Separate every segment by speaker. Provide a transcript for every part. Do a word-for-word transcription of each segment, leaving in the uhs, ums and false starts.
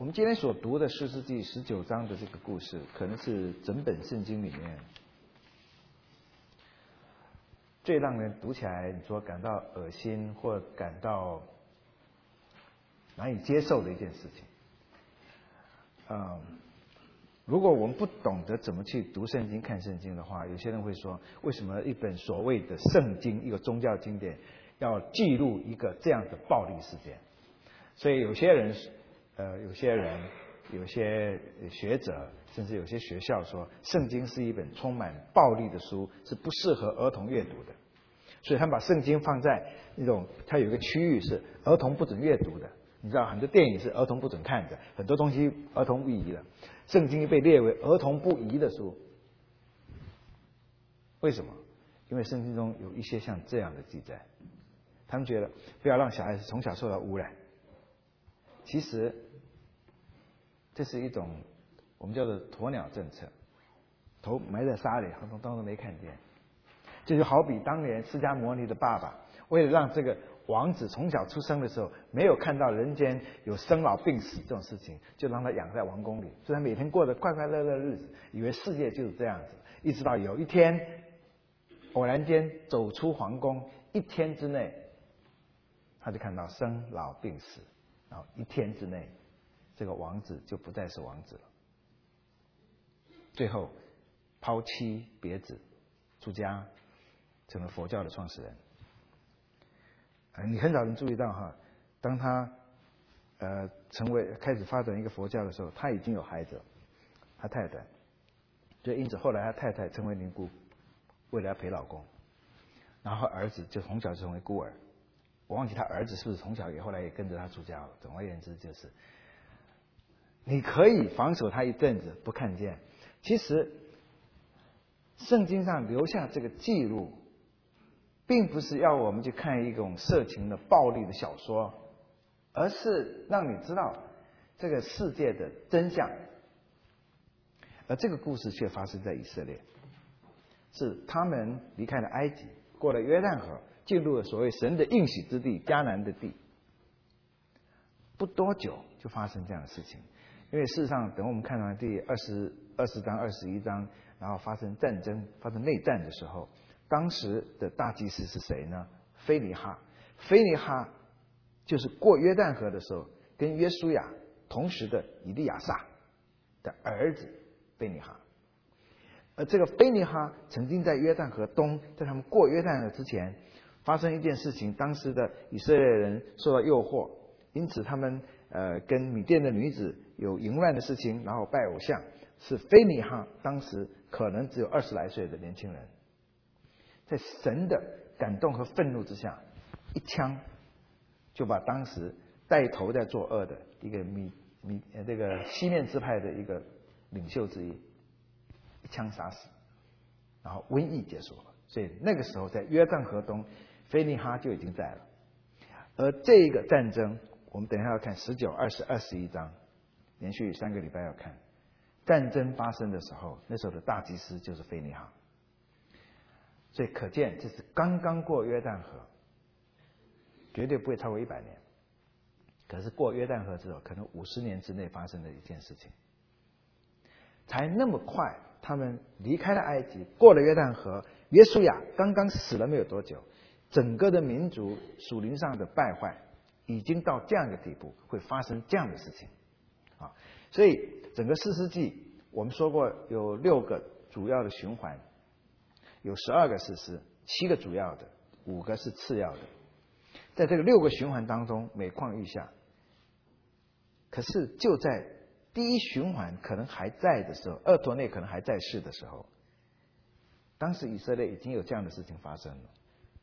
Speaker 1: 我们今天所读的士师记十九章的这个故事，可能是整本圣经里面最让人读起来你说感到恶心或感到难以接受的一件事情。嗯，如果我们不懂得怎么去读圣经、看圣经的话，有些人会说，为什么一本所谓的圣经，一个宗教经典，要记录一个这样的暴力事件？所以有些人，呃，有些人，有些学者，甚至有些学校说，圣经是一本充满暴力的书，是不适合儿童阅读的。所以他们把圣经放在那种，它有一个区域是儿童不准阅读的。你知道很多电影是儿童不准看的，很多东西儿童不宜的。圣经被列为儿童不宜的书，为什么？因为圣经中有一些像这样的记载，他们觉得不要让小孩子从小受到污染。其实这是一种我们叫做鸵鸟政策，头埋在沙里，当中当中没看见。这就好比当年释迦牟尼的爸爸，为了让这个王子从小出生的时候没有看到人间有生老病死这种事情，就让他养在王宫里，所以他每天过得快快乐乐的日子，以为世界就是这样子。一直到有一天偶然间走出皇宫，一天之内他就看到生老病死，然后一天之内这个王子就不再是王子了，最后抛妻别子出家，成了佛教的创始人。呃，你很少能注意到哈，当他呃成为开始发展一个佛教的时候，他已经有孩子了，他太太，所以因此后来他太太成为尼姑，为了要陪老公，然后儿子就从小就成为孤儿。我忘记他儿子是不是从小也后来也跟着他出家了。总而言之，就是你可以防守他一阵子不看见，其实圣经上留下这个记录，并不是要我们去看一种色情的暴力的小说，而是让你知道这个世界的真相。而这个故事却发生在以色列，是他们离开了埃及，过了约旦河，进入了所谓神的应许之地迦南的地。不多久就发生这样的事情，因为事实上等我们看完第二十二十章、二十一章，然后发生战争、发生内战的时候，当时的大祭司是谁呢？非尼哈。非尼哈就是过约旦河的时候跟约书亚同时的以利亚撒的儿子非尼哈。而这个非尼哈曾经在约旦河东，在他们过约旦河之前发生一件事情，当时的以色列人受到诱惑，因此他们呃跟米甸的女子有淫乱的事情，然后拜偶像。是非尼哈当时可能只有二十来岁的年轻人，在神的感动和愤怒之下，一枪就把当时带头在作恶的一个米米呃这个西面支派的一个领袖之一，一枪杀死，然后瘟疫结束了。所以那个时候在约旦河东，非尼哈就已经在了。而这个战争，我们等一下要看十九、二十、二十一章，连续三个礼拜要看。战争发生的时候，那时候的大祭司就是非尼哈。所以可见这是刚刚过约旦河，绝对不会超过一百年。可是过约旦河之后，可能五十年之内发生的一件事情，才那么快，他们离开了埃及，过了约旦河，约书亚刚刚死了没有多久，整个的民族属灵上的败坏已经到这样的地步，会发生这样的事情啊！所以整个士师记我们说过有六个主要的循环，有十二个士师，七个主要的，五个是次要的。在这个六个循环当中，每况愈下。可是就在第一循环可能还在的时候，厄陀内可能还在世的时候，当时以色列已经有这样的事情发生了。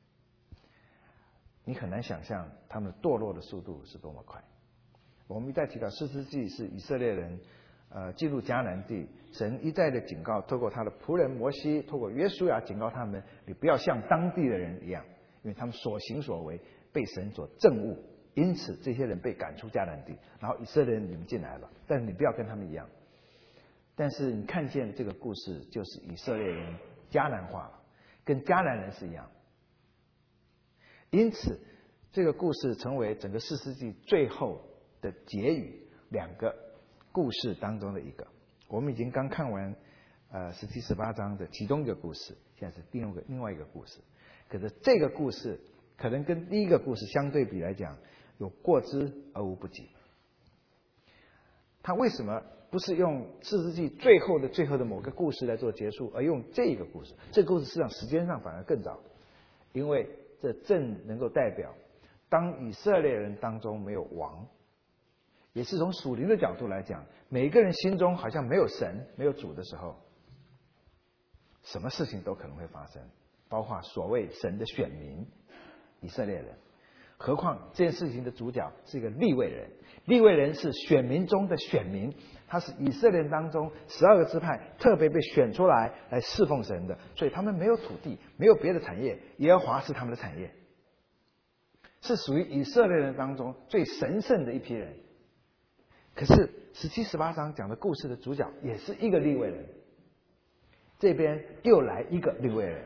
Speaker 1: 你很难想象他们堕落的速度是多么快。我们一再提到士师记是以色列人呃进入迦南地，神一再的警告，透过他的仆人摩西，透过约书亚警告他们，你不要像当地的人一样，因为他们所行所为被神所憎恶，因此这些人被赶出迦南地，然后以色列人你们进来了，但是你不要跟他们一样。但是你看见这个故事，就是以色列人迦南化了，跟迦南人是一样。因此这个故事成为整个士师记最后的结语，两个故事当中的一个。我们已经刚看完呃十七、十八章的其中一个故事，现在是另外一个另外一个故事。可是这个故事可能跟第一个故事相对比来讲，有过之而无不及。他为什么不是用四世纪最后的最后的某个故事来做结束，而用这个故事？这个故事实际上时间上反而更早，因为这正能够代表当以色列人当中没有王，也是从属灵的角度来讲，每一个人心中好像没有神没有主的时候，什么事情都可能会发生，包括所谓神的选民以色列人。何况这件事情的主角是一个利未人，利未人是选民中的选民，他是以色列人当中十二个支派特别被选出来来侍奉神的，所以他们没有土地，没有别的产业，耶和华是他们的产业，是属于以色列人当中最神圣的一批人。可是十七、十八章讲的故事的主角也是一个利未人，这边又来一个利未人，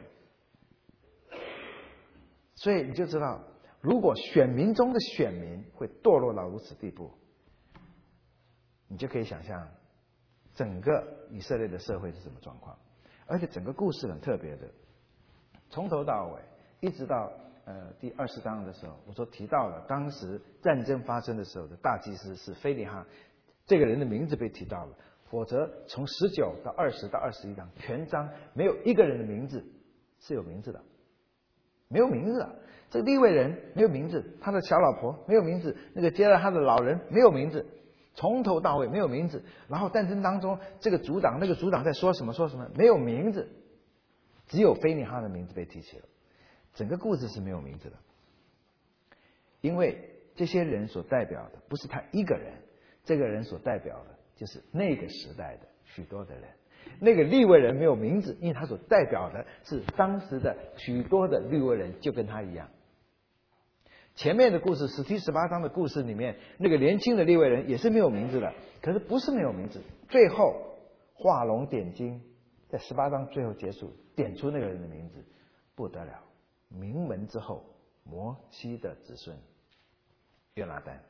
Speaker 1: 所以你就知道，如果选民中的选民会堕落到如此地步，你就可以想象整个以色列的社会是什么状况。而且整个故事很特别的，从头到尾一直到呃第二十章的时候，我说提到了当时战争发生的时候的大祭司是非尼哈，这个人的名字被提到了，否则从十九到二十到二十一章全章没有一个人的名字是有名字的，没有名字的。这个利未人没有名字，他的小老婆没有名字，那个接了他的老人没有名字，从头到尾没有名字。然后战争当中，这个族长那个族长在说什么说什么，没有名字，只有非尼哈的名字被提起了。整个故事是没有名字的，因为这些人所代表的不是他一个人，这个人所代表的就是那个时代的许多的人。那个利未人没有名字，因为他所代表的是当时的许多的利未人，就跟他一样。前面的故事十七、十八章的故事里面，那个年轻的利未人也是没有名字的，可是不是没有名字，最后画龙点睛，在十八章最后结束，点出那个人的名字，不得了，名门之后，摩西的子孙约拿单。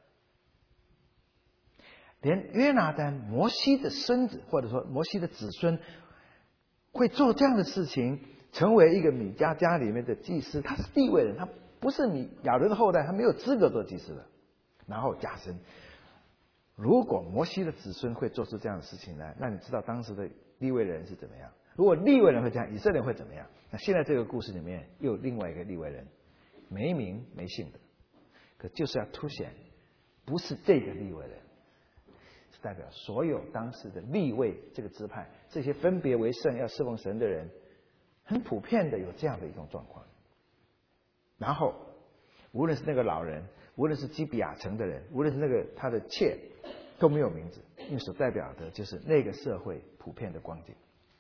Speaker 1: 连约拿单摩西的孙子，或者说摩西的子孙，会做这样的事情，成为一个米迦家里面的祭司，他是利未人，他不是米亚伦的后代，他没有资格做祭司的。然后加深，如果摩西的子孙会做出这样的事情来，那你知道当时的利未人是怎么样？如果利未人会这样，以色列人会怎么样？那现在这个故事里面又有另外一个利未人，没名没姓的，可就是要凸显不是这个利未人，是代表所有当时的利未这个支派，这些分别为圣要侍奉神的人，很普遍的有这样的一种状况。然后无论是那个老人，无论是基比亚城的人，无论是那个他的妾，都没有名字，因为所代表的就是那个社会普遍的光景。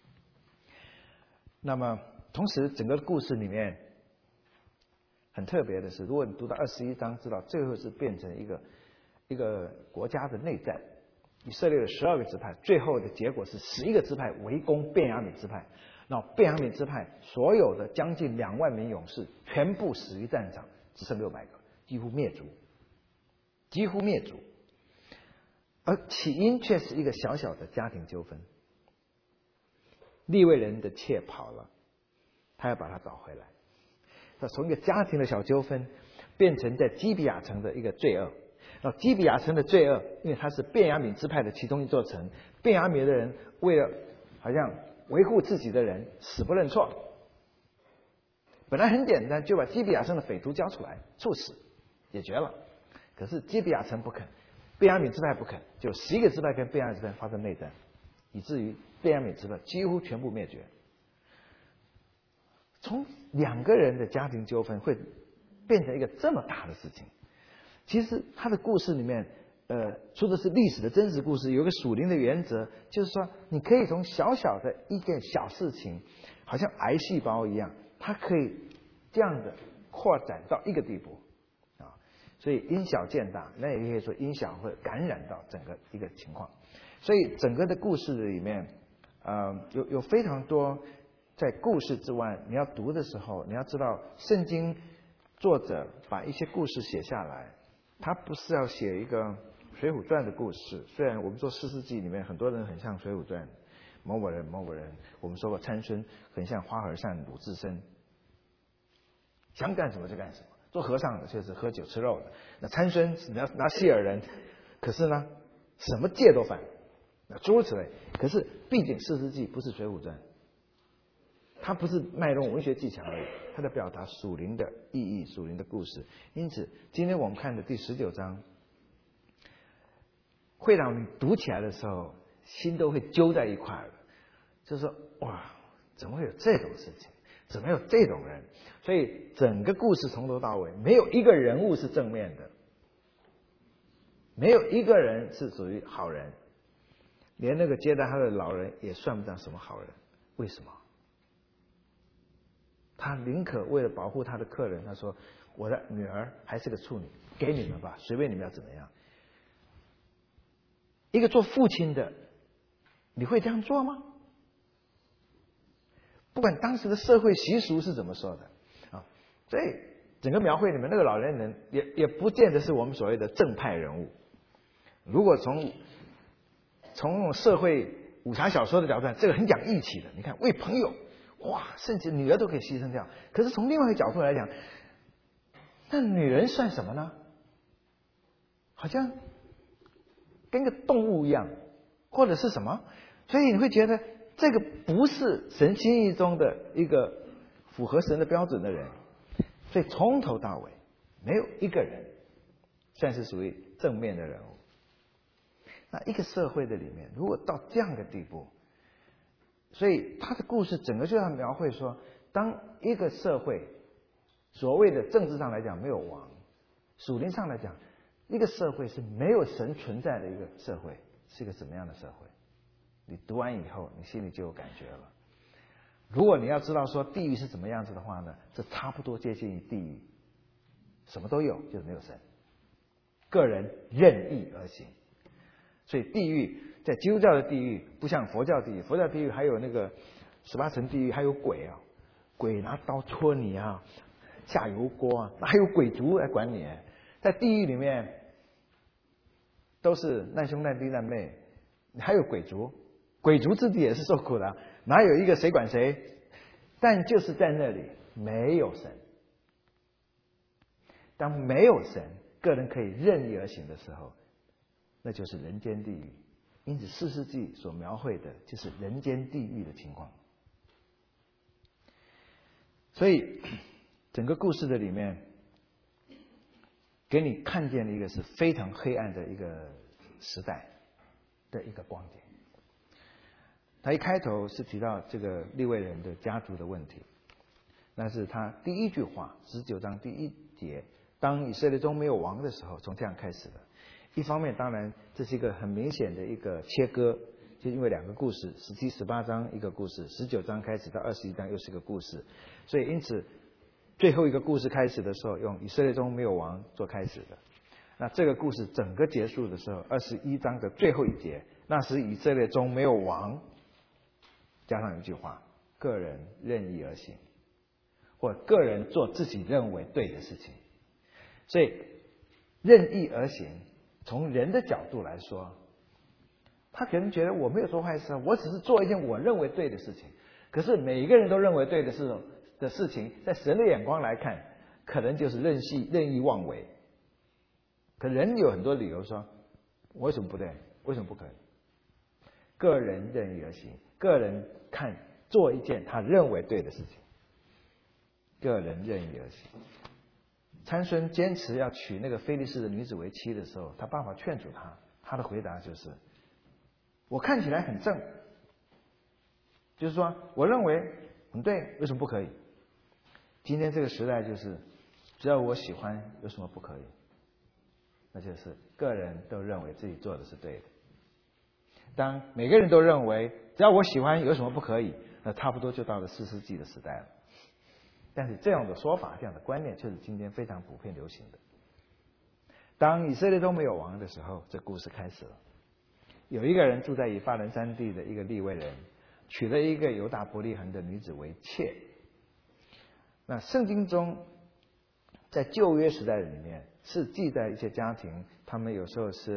Speaker 1: 那么同时整个故事里面很特别的是，如果你读到二十一章，知道最后是变成一个一个国家的内战，以色列的十二个支派，最后的结果是十一个支派围攻便雅悯支派，那便雅悯支派所有的将近两万名勇士全部死于战场，只剩六百个，几乎灭族，几乎灭族。而起因却是一个小小的家庭纠纷，利未人的妾跑了，他要把他找回来。那从一个家庭的小纠纷变成在基比亚城的一个罪恶。那基比亚城的罪恶，因为它是便雅悯支派的其中一座城，便雅悯的人为了好像维护自己的人，死不认错。本来很简单，就把基比亚城的匪徒交出来，处死解决了。可是基比亚城不肯，便雅悯支派不肯，就十一个支派跟便雅悯支派发生内战，以至于便雅悯支派几乎全部灭绝。从两个人的家庭纠纷会变成一个这么大的事情，其实他的故事里面，呃，说的是历史的真实故事，有一个属灵的原则，就是说，你可以从小小的一件小事情，好像癌细胞一样，它可以这样的扩展到一个地步啊，所以因小见大，那也可以说因小会感染到整个一个情况，所以整个的故事里面，呃，有有非常多在故事之外，你要读的时候，你要知道，圣经作者把一些故事写下来。他不是要写一个水浒传》的故事，虽然我们说四世纪里面很多人很像《水浒传》，某某人某某人，我们说过参孙很像花和尚鲁智深，想干什么就干什么。做和尚的就是喝酒吃肉的，那参孙是拿拿谢尔人，可是呢，什么戒都犯，那诸如此类。可是毕竟四世纪不是《水浒传》，它不是卖弄文学技巧而已，它在表达属灵的意义、属灵的故事。因此，今天我们看的第十九章，会让你读起来的时候，心都会揪在一块儿的，就是说，哇，怎么会有这种事情？怎么有这种人？所以整个故事从头到尾，没有一个人物是正面的，没有一个人是属于好人，连那个接待他的老人也算不上什么好人。为什么？他宁可为了保护他的客人，他说：“我的女儿还是个处女，给你们吧，随便你们要怎么样。”一个做父亲的，你会这样做吗？不管当时的社会习俗是怎么说的啊，所以整个描绘里面那个老年人也也不见得是我们所谓的正派人物。如果从从社会武侠小说的角度，这个很讲义气的。你看为朋友，哇，甚至女儿都可以牺牲掉。可是从另外一个角度来讲，那女人算什么呢？好像跟个动物一样，或者是什么？所以你会觉得这个不是神心意中的一个符合神的标准的人。所以从头到尾没有一个人算是属于正面的人物。那一个社会的里面，如果到这样的地步，所以他的故事整个就要描绘说，当一个社会所谓的政治上来讲没有王，属灵上来讲，一个社会是没有神存在的一个社会，是一个什么样的社会？你读完以后，你心里就有感觉了。如果你要知道说地狱是怎么样子的话呢，这差不多接近于地狱，什么都有，就是没有神，个人任意而行。所以地狱在基督教的地狱不像佛教地狱，佛教地狱还有那个十八层地狱，还有鬼啊，鬼拿刀戳你啊，下油锅啊，还有鬼族来管你。在地狱里面都是难兄难弟难妹，还有鬼族，鬼族自己也是受苦的，哪有一个谁管谁？但就是在那里没有神。当没有神，个人可以任意而行的时候，那就是人间地狱。因此四世纪所描绘的就是人间地狱的情况。所以整个故事的里面给你看见了一个是非常黑暗的一个时代的一个光景。他一开头是提到这个利未人的家族的问题，那是他第一句话，十九章第一节，当以色列中没有王的时候，从这样开始的。一方面当然这是一个很明显的一个切割，就因为两个故事，十七、十八章一个故事，十九章开始到二十一章又是一个故事，所以因此最后一个故事开始的时候用以色列中没有王做开始的。那这个故事整个结束的时候，二十一章的最后一节，那时以色列中没有王，加上一句话，个人任意而行，或个人做自己认为对的事情。所以任意而行，从人的角度来说，他可能觉得我没有做坏事，我只是做一件我认为对的事情。可是每一个人都认为对的事的事情，在神的眼光来看，可能就是任意任意妄为。可人有很多理由说，为什么不对？为什么不可以？个人任意而行，个人看做一件他认为对的事情，个人任意而行。参孙坚持要娶那个非利士的女子为妻的时候，他爸爸劝阻他，他的回答就是：我看起来很正，就是说我认为很对，为什么不可以？今天这个时代就是，只要我喜欢，有什么不可以？那就是个人都认为自己做的是对的。当每个人都认为只要我喜欢，有什么不可以？那差不多就到了四世纪的时代了。但是这样的说法，这样的观念，却是今天非常普遍流行的。当以色列都没有王的时候，这故事开始了。有一个人住在以法莲山地的一个利未人，娶了一个犹大伯利恒的女子为妾。那圣经中在旧约时代里面是记载一些家庭，他们有时候是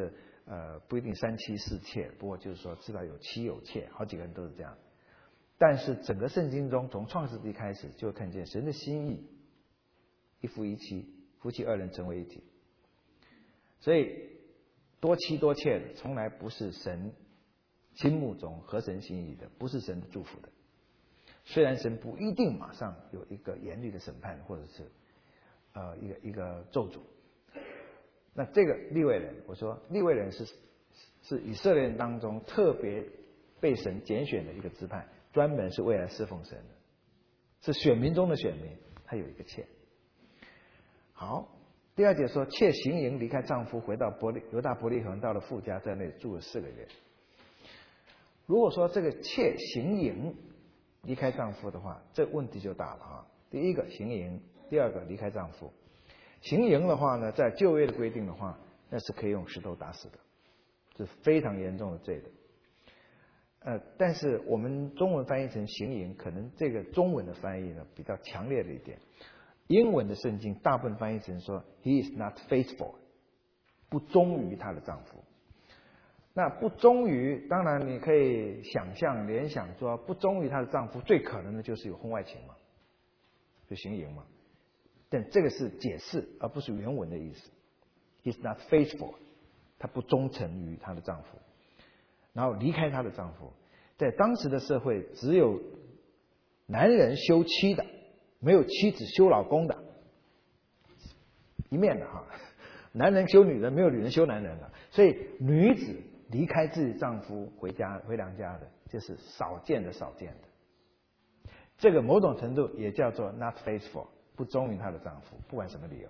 Speaker 1: 呃，不一定三妻四妾，不过就是说至少有妻有妾，好几个人都是这样。但是整个圣经中，从创世纪开始就看见神的心意，一夫一妻，夫妻二人成为一体。所以多妻多妾从来不是神心目中合神心意的，不是神的祝福的。虽然神不一定马上有一个严厉的审判，或者是呃一个一个咒诅。那这个利未人，我说利未人是是以色列人当中特别被神拣选的一个支派，专门是为来侍奉神的，是选民中的选民，他有一个妾。好，第二节说，妾行营离开丈夫，回到伯利犹大伯利恒，到了父家，在那里住了四个月。如果说这个妾行营离开丈夫的话，这问题就大了啊！第一个行营，第二个离开丈夫。行营的话呢，在旧约的规定的话，那是可以用石头打死的，是非常严重的罪的。呃，但是我们中文翻译成行营，可能这个中文的翻译呢比较强烈的一点。英文的圣经大部分翻译成说 "He is not faithful"， 不忠于她的丈夫。那不忠于，当然你可以想象联想说，不忠于她的丈夫，最可能的就是有婚外情嘛，就行淫嘛。但这个是解释，而不是原文的意思。He's not faithful， 她不忠诚于她的丈夫，然后离开她的丈夫。在当时的社会，只有男人休妻的，没有妻子休老公的，一面的哈。男人休女人，没有女人休男人的，所以女子离开自己丈夫回家回娘家的，这是少见的少见的。这个某种程度也叫做 not faithful， 不忠于她的丈夫，不管什么理由。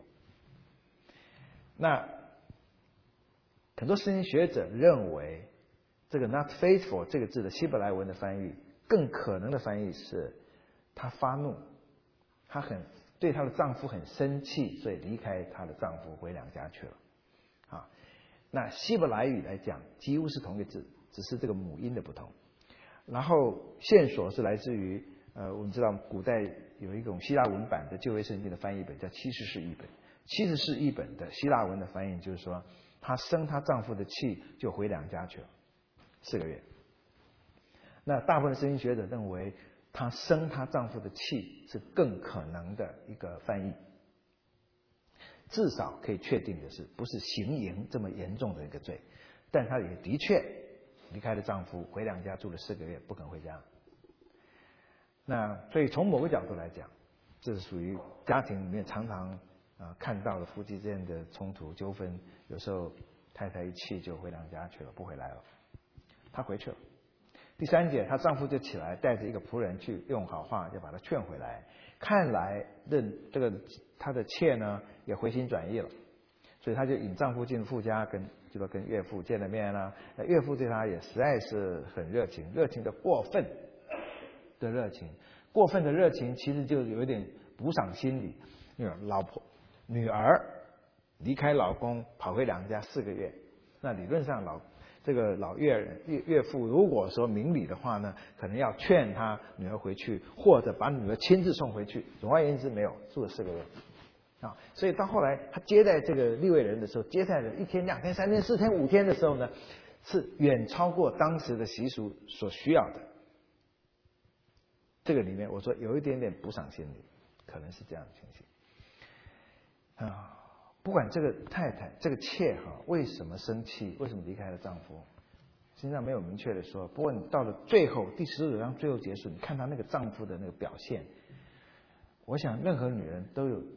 Speaker 1: 那很多圣经学者认为，这个 not faithful 这个字的希伯来文的翻译，更可能的翻译是她发怒，她很对她的丈夫很生气，所以离开她的丈夫回娘家去了。啊，那希伯来语来讲，几乎是同一个字，只是这个母音的不同。然后线索是来自于呃，我们知道古代有一种希腊文版的旧约圣经的翻译本，叫七十士译本。七十士译本的希腊文的翻译就是说，她生她丈夫的气就回娘家去了，四个月。那大部分圣经学者认为，她生她丈夫的气是更可能的一个翻译。至少可以确定的是，不是行淫这么严重的一个罪，但她也的确离开了丈夫，回娘家住了四个月，不肯回家。那所以从某个角度来讲，这是属于家庭里面常常啊、呃、看到的夫妻之间的冲突纠纷，有时候太太一气就回娘家去了，不回来了，她回去了。第三节，她丈夫就起来，带着一个仆人去用好话，就把她劝回来。看来认这个她的妾呢也回心转意了，所以她就引丈夫进父家，跟就说跟岳父见了面啦。那岳父对她也实在是很热情，热情的过分的热情，过分的热情其实就有一点补赏心理。因为老婆女儿离开老公跑回娘家四个月，那理论上老这个老岳岳岳父如果说明理的话呢，可能要劝他女儿回去，或者把女儿亲自送回去。总而言之，没有住了四个月啊。所以到后来他接待这个利未人的时候，接待了一天、两天、三天、四天、五天的时候呢，是远超过当时的习俗所需要的。这个里面我说有一点点补赏心理，可能是这样的情形啊。不管这个太太这个妾哈为什么生气，为什么离开了丈夫，实际上没有明确的说。不过你到了最后第十九章最后结束，你看她那个丈夫的那个表现，我想任何女人都有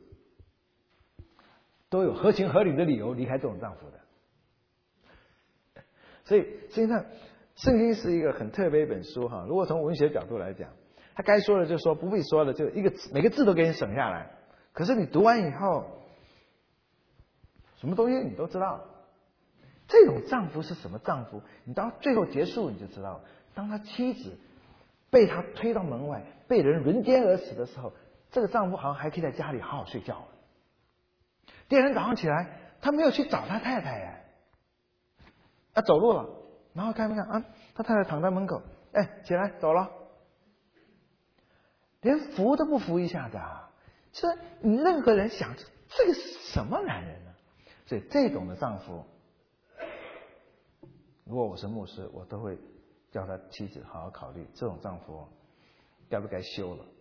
Speaker 1: 都有合情合理的理由离开这种丈夫的。所以实际上圣经是一个很特别一本书哈。如果从文学角度来讲，他该说的就说，不必说的就一个每个字都给你省下来。可是你读完以后，什么东西你都知道。这种丈夫是什么丈夫？你到最后结束你就知道，当他妻子被他推到门外，被人轮奸而死的时候，这个丈夫好像还可以在家里好好睡觉。第二天早上起来，他没有去找他太太哎，他走路了，然后看没看啊？他太太躺在门口，哎，起来走了，连扶都不扶一下子啊！这你任何人想，这个是什么男人呢？所以这种的丈夫如果我是牧师，我都会叫他妻子好好考虑，这种丈夫该不该休了。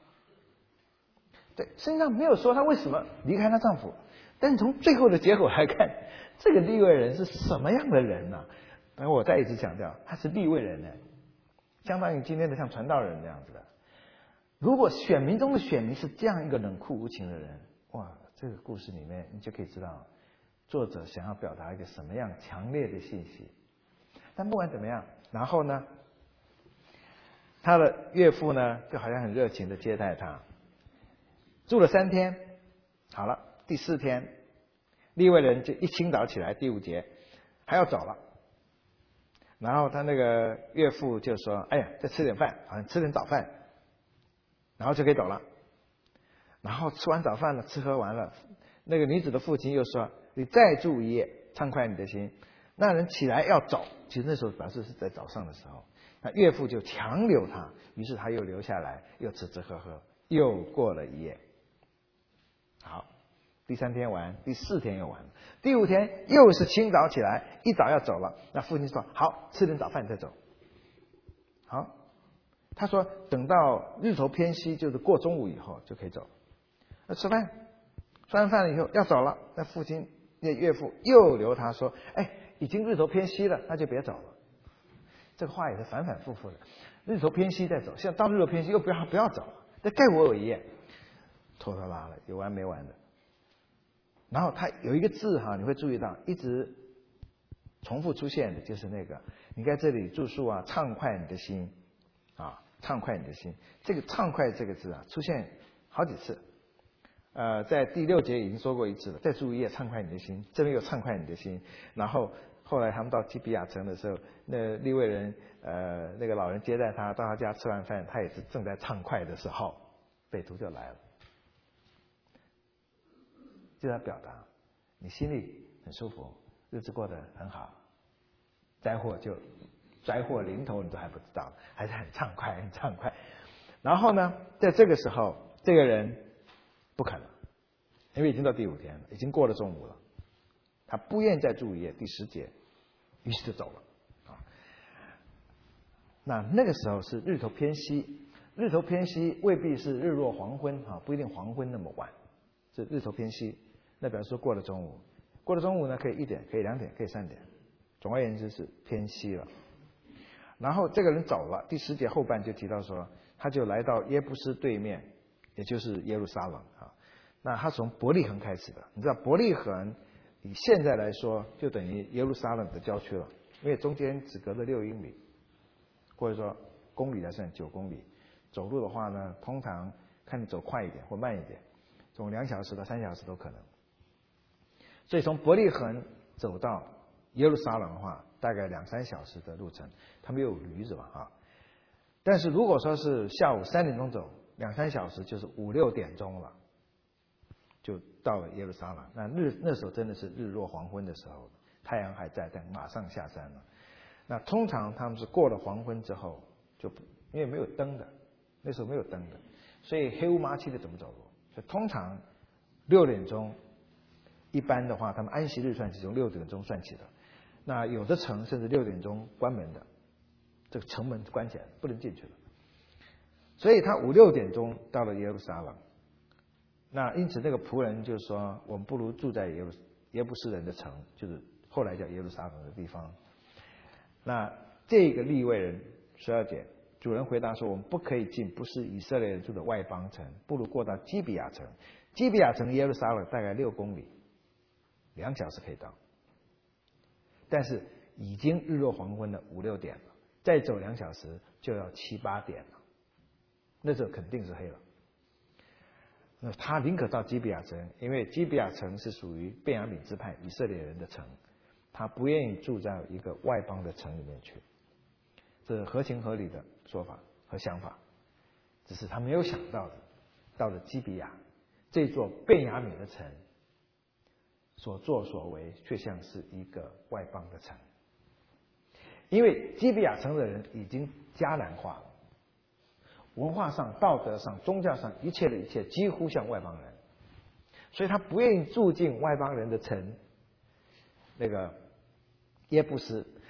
Speaker 1: 对，圣经上没有说她为什么离开她丈夫，但是从最后的结果来看，这个利未人是什么样的人呢、啊？然后我再一次强调，他是利未人呢，相当于今天的像传道人这样子的。如果选民中的选民是这样一个冷酷无情的人，哇，这个故事里面你就可以知道作者想要表达一个什么样强烈的信息。但不管怎么样，然后呢，他的岳父呢就好像很热情的接待他，住了三天，好了，第四天，利未人就一清早起来，第五节还要走了，然后他那个岳父就说：“哎呀，再吃点饭，好像吃点早饭，然后就可以走了。”然后吃完早饭了，吃喝完了，那个女子的父亲又说：“你再住一夜，畅快你的心。”那人起来要走，其实那时候表示是在早上的时候，那岳父就强留他，于是他又留下来，又吃吃喝喝，又过了一夜。好，第三天完，第四天又完，第五天又是清早起来，一早要走了。那父亲说：“好，吃点早饭再走。”好，他说等到日头偏西，就是过中午以后就可以走。那吃饭，吃完饭了以后要走了，那父亲那岳父又留他说：“哎，已经日头偏西了，那就别走了。”这个话也是反反复复的，日头偏西再走，现在到日头偏西又不要不要走了，再盖我有一夜，拖拖拉拉有完没完的。然后他有一个字哈，你会注意到一直重复出现的，就是那个你在这里住宿啊，畅快你的心啊，畅快你的心。这个畅快这个字啊，出现好几次。呃，在第六节已经说过一次了，再住一夜，畅快你的心，这边又畅快你的心。然后后来他们到基比亚城的时候，那利未人呃那个老人接待他，到他家吃完饭，他也是正在畅快的时候，匪徒就来了。就在表达你心里很舒服，日子过得很好，灾祸就灾祸临头你都还不知道，还是很畅快很畅快。然后呢，在这个时候这个人不肯了，因为已经到第五天了，已经过了中午了，他不愿再住一夜，第十节，于是就走了啊。那那个时候是日头偏西，日头偏西未必是日落黄昏啊，不一定黄昏那么晚，是日头偏西。那表示说过了中午，过了中午呢，可以一点，可以两点，可以三点，总而言之是偏西了。然后这个人走了，第十节后半就提到说，他就来到耶布斯对面，也就是耶路撒冷啊。那他从伯利恒开始的，你知道伯利恒以现在来说就等于耶路撒冷的郊区了，因为中间只隔了六英里，或者说公里来算九公里。走路的话呢，通常看你走快一点或慢一点，从两小时到三小时都可能。所以从伯利恒走到耶路撒冷的话，大概两三小时的路程，他们有驴子嘛啊。但是如果说是下午三点钟走，两三小时就是五六点钟了，就到了耶路撒冷。那日那时候真的是日落黄昏的时候，太阳还在，但马上下山了。那通常他们是过了黄昏之后，就因为没有灯的，那时候没有灯的，所以黑乌麻漆的怎么走路？所以通常六点钟。一般的话，他们安息日算起从六点钟算起的。那有的城甚至六点钟关门的，这个城门关起来不能进去了。所以他五六点钟到了耶路撒冷。那因此那个仆人就说：“我们不如住在耶路耶布斯人的城，就是后来叫耶路撒冷的地方。”那这个利未人十二节，主人回答说：“我们不可以进不是以色列人住的外邦城，不如过到基比亚城。基比亚城耶路撒冷大概六公里。”两小时可以到，但是已经日落黄昏了五六点了，再走两小时就要七八点了，那时候肯定是黑了。那他宁可到基比亚城，因为基比亚城是属于便雅悯支派以色列人的城，他不愿意住在一个外邦的城里面去，这是合情合理的说法和想法，只是他没有想到的，到了基比亚这座便雅悯的城。所作所为却像是一个外邦的城，因为基比亚城的人已经迦南化了，文化上、道德上、宗教上一切的一切几乎像外邦人，所以他不愿意住进外邦人的城，那个耶布斯，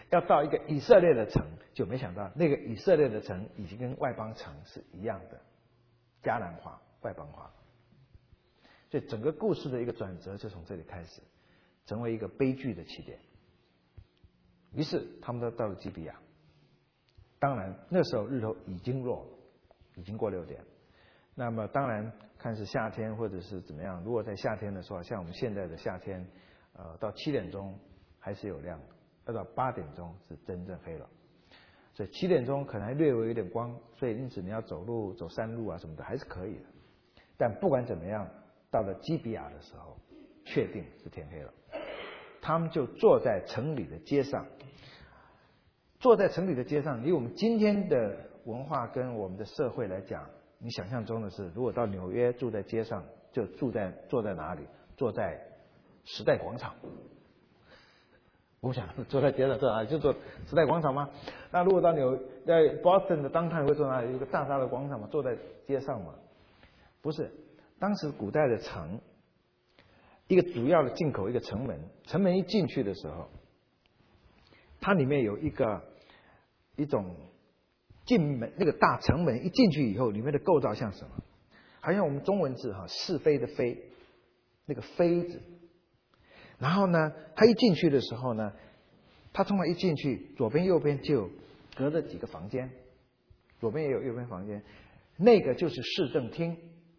Speaker 1: 要到一个以色列的城，就没想到那个以色列的城已经跟外邦城是一样的迦南化、外邦化。所以整个故事的一个转折就从这里开始，成为一个悲剧的起点。于是他们都到了基比亚。当然那时候日头已经落了，已经过六点。那么当然看是夏天或者是怎么样，如果在夏天的时候，像我们现在的夏天，呃，到七点钟还是有亮的，要到八点钟是真正黑了。所以七点钟可能还略微有点光，所以因此你要走路走山路啊什么的还是可以的。但不管怎么样，到了基比亚的时候，确定是天黑了。他们就坐在城里的街上，坐在城里的街上，以我们今天的文化跟我们的社会来讲，你想象中的是，如果到纽约住在街上，就住在坐在哪里？坐在时代广场。我想坐在街上坐哪里？就坐时代广场吗？那如果到纽在 Boston 的 downtown 会坐哪里？有一个大大的广场嘛，坐在街上嘛？不是，当时古代的城，一个主要的进口一个城门，城门一进去的时候，它里面有一个一种进门那个大城门一进去以后，里面的构造像什么？好像我们中文字哈，是非的非，那个非字。然后呢，他一进去的时候呢，他通常一进去，左边右边就隔着几个房间，左边也有右边房间，那个就是市政厅。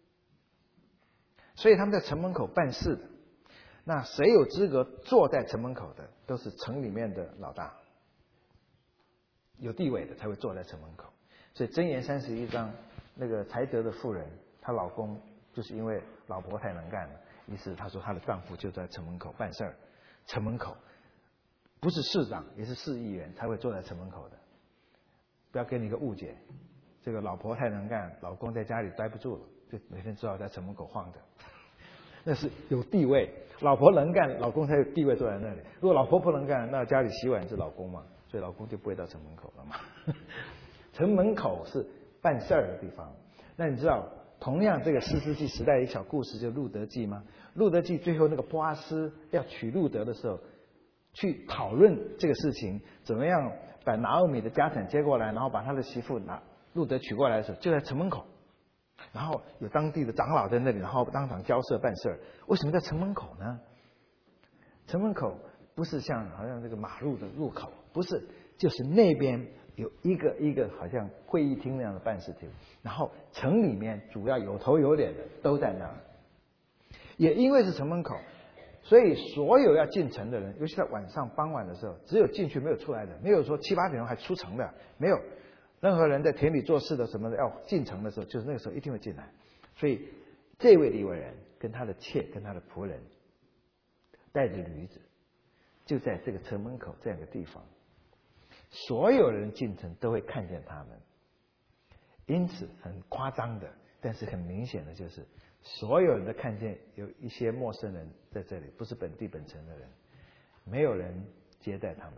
Speaker 1: 所以他们在城门口办事的，那谁有资格坐在城门口的，都是城里面的老大，有地位的才会坐在城门口。所以箴言三十一章，那个才德的妇人，她老公就是因为老婆太能干了，于是她说她的丈夫就在城门口办事儿。城门口不是市长也是市议员才会坐在城门口的，不要给你一个误解。这个老婆太能干，老公在家里待不住了，就每天只好在城门口晃着。那是有地位，老婆能干，老公才有地位坐在那里。如果老婆不能干，那家里洗碗是老公嘛，所以老公就不会到城门口了嘛。城门口是办事儿的地方。那你知道，同样这个士师记时代一小故事，就路德记吗？路德记最后那个波阿斯要娶路德的时候，去讨论这个事情，怎么样把拿俄米的家产接过来，然后把他的媳妇拿路德娶过来的时候，就在城门口。然后有当地的长老在那里，然后当场交涉办事儿。为什么在城门口呢？城门口不是像好像这个马路的入口，不是，就是那边有一个一个好像会议厅那样的办事厅，然后城里面主要有头有脸的都在那儿。也因为是城门口，所以所有要进城的人，尤其在晚上傍晚的时候，只有进去没有出来的，没有说七八点钟还出城的，没有。任何人在田里做事的什么的要进城的时候，就是那个时候一定会进来。所以这位利未人跟他的妾跟他的仆人带着驴子，就在这个城门口这样一个地方，所有人进城都会看见他们。因此很夸张的，但是很明显的就是，所有人都看见有一些陌生人在这里，不是本地本城的人，没有人接待他们。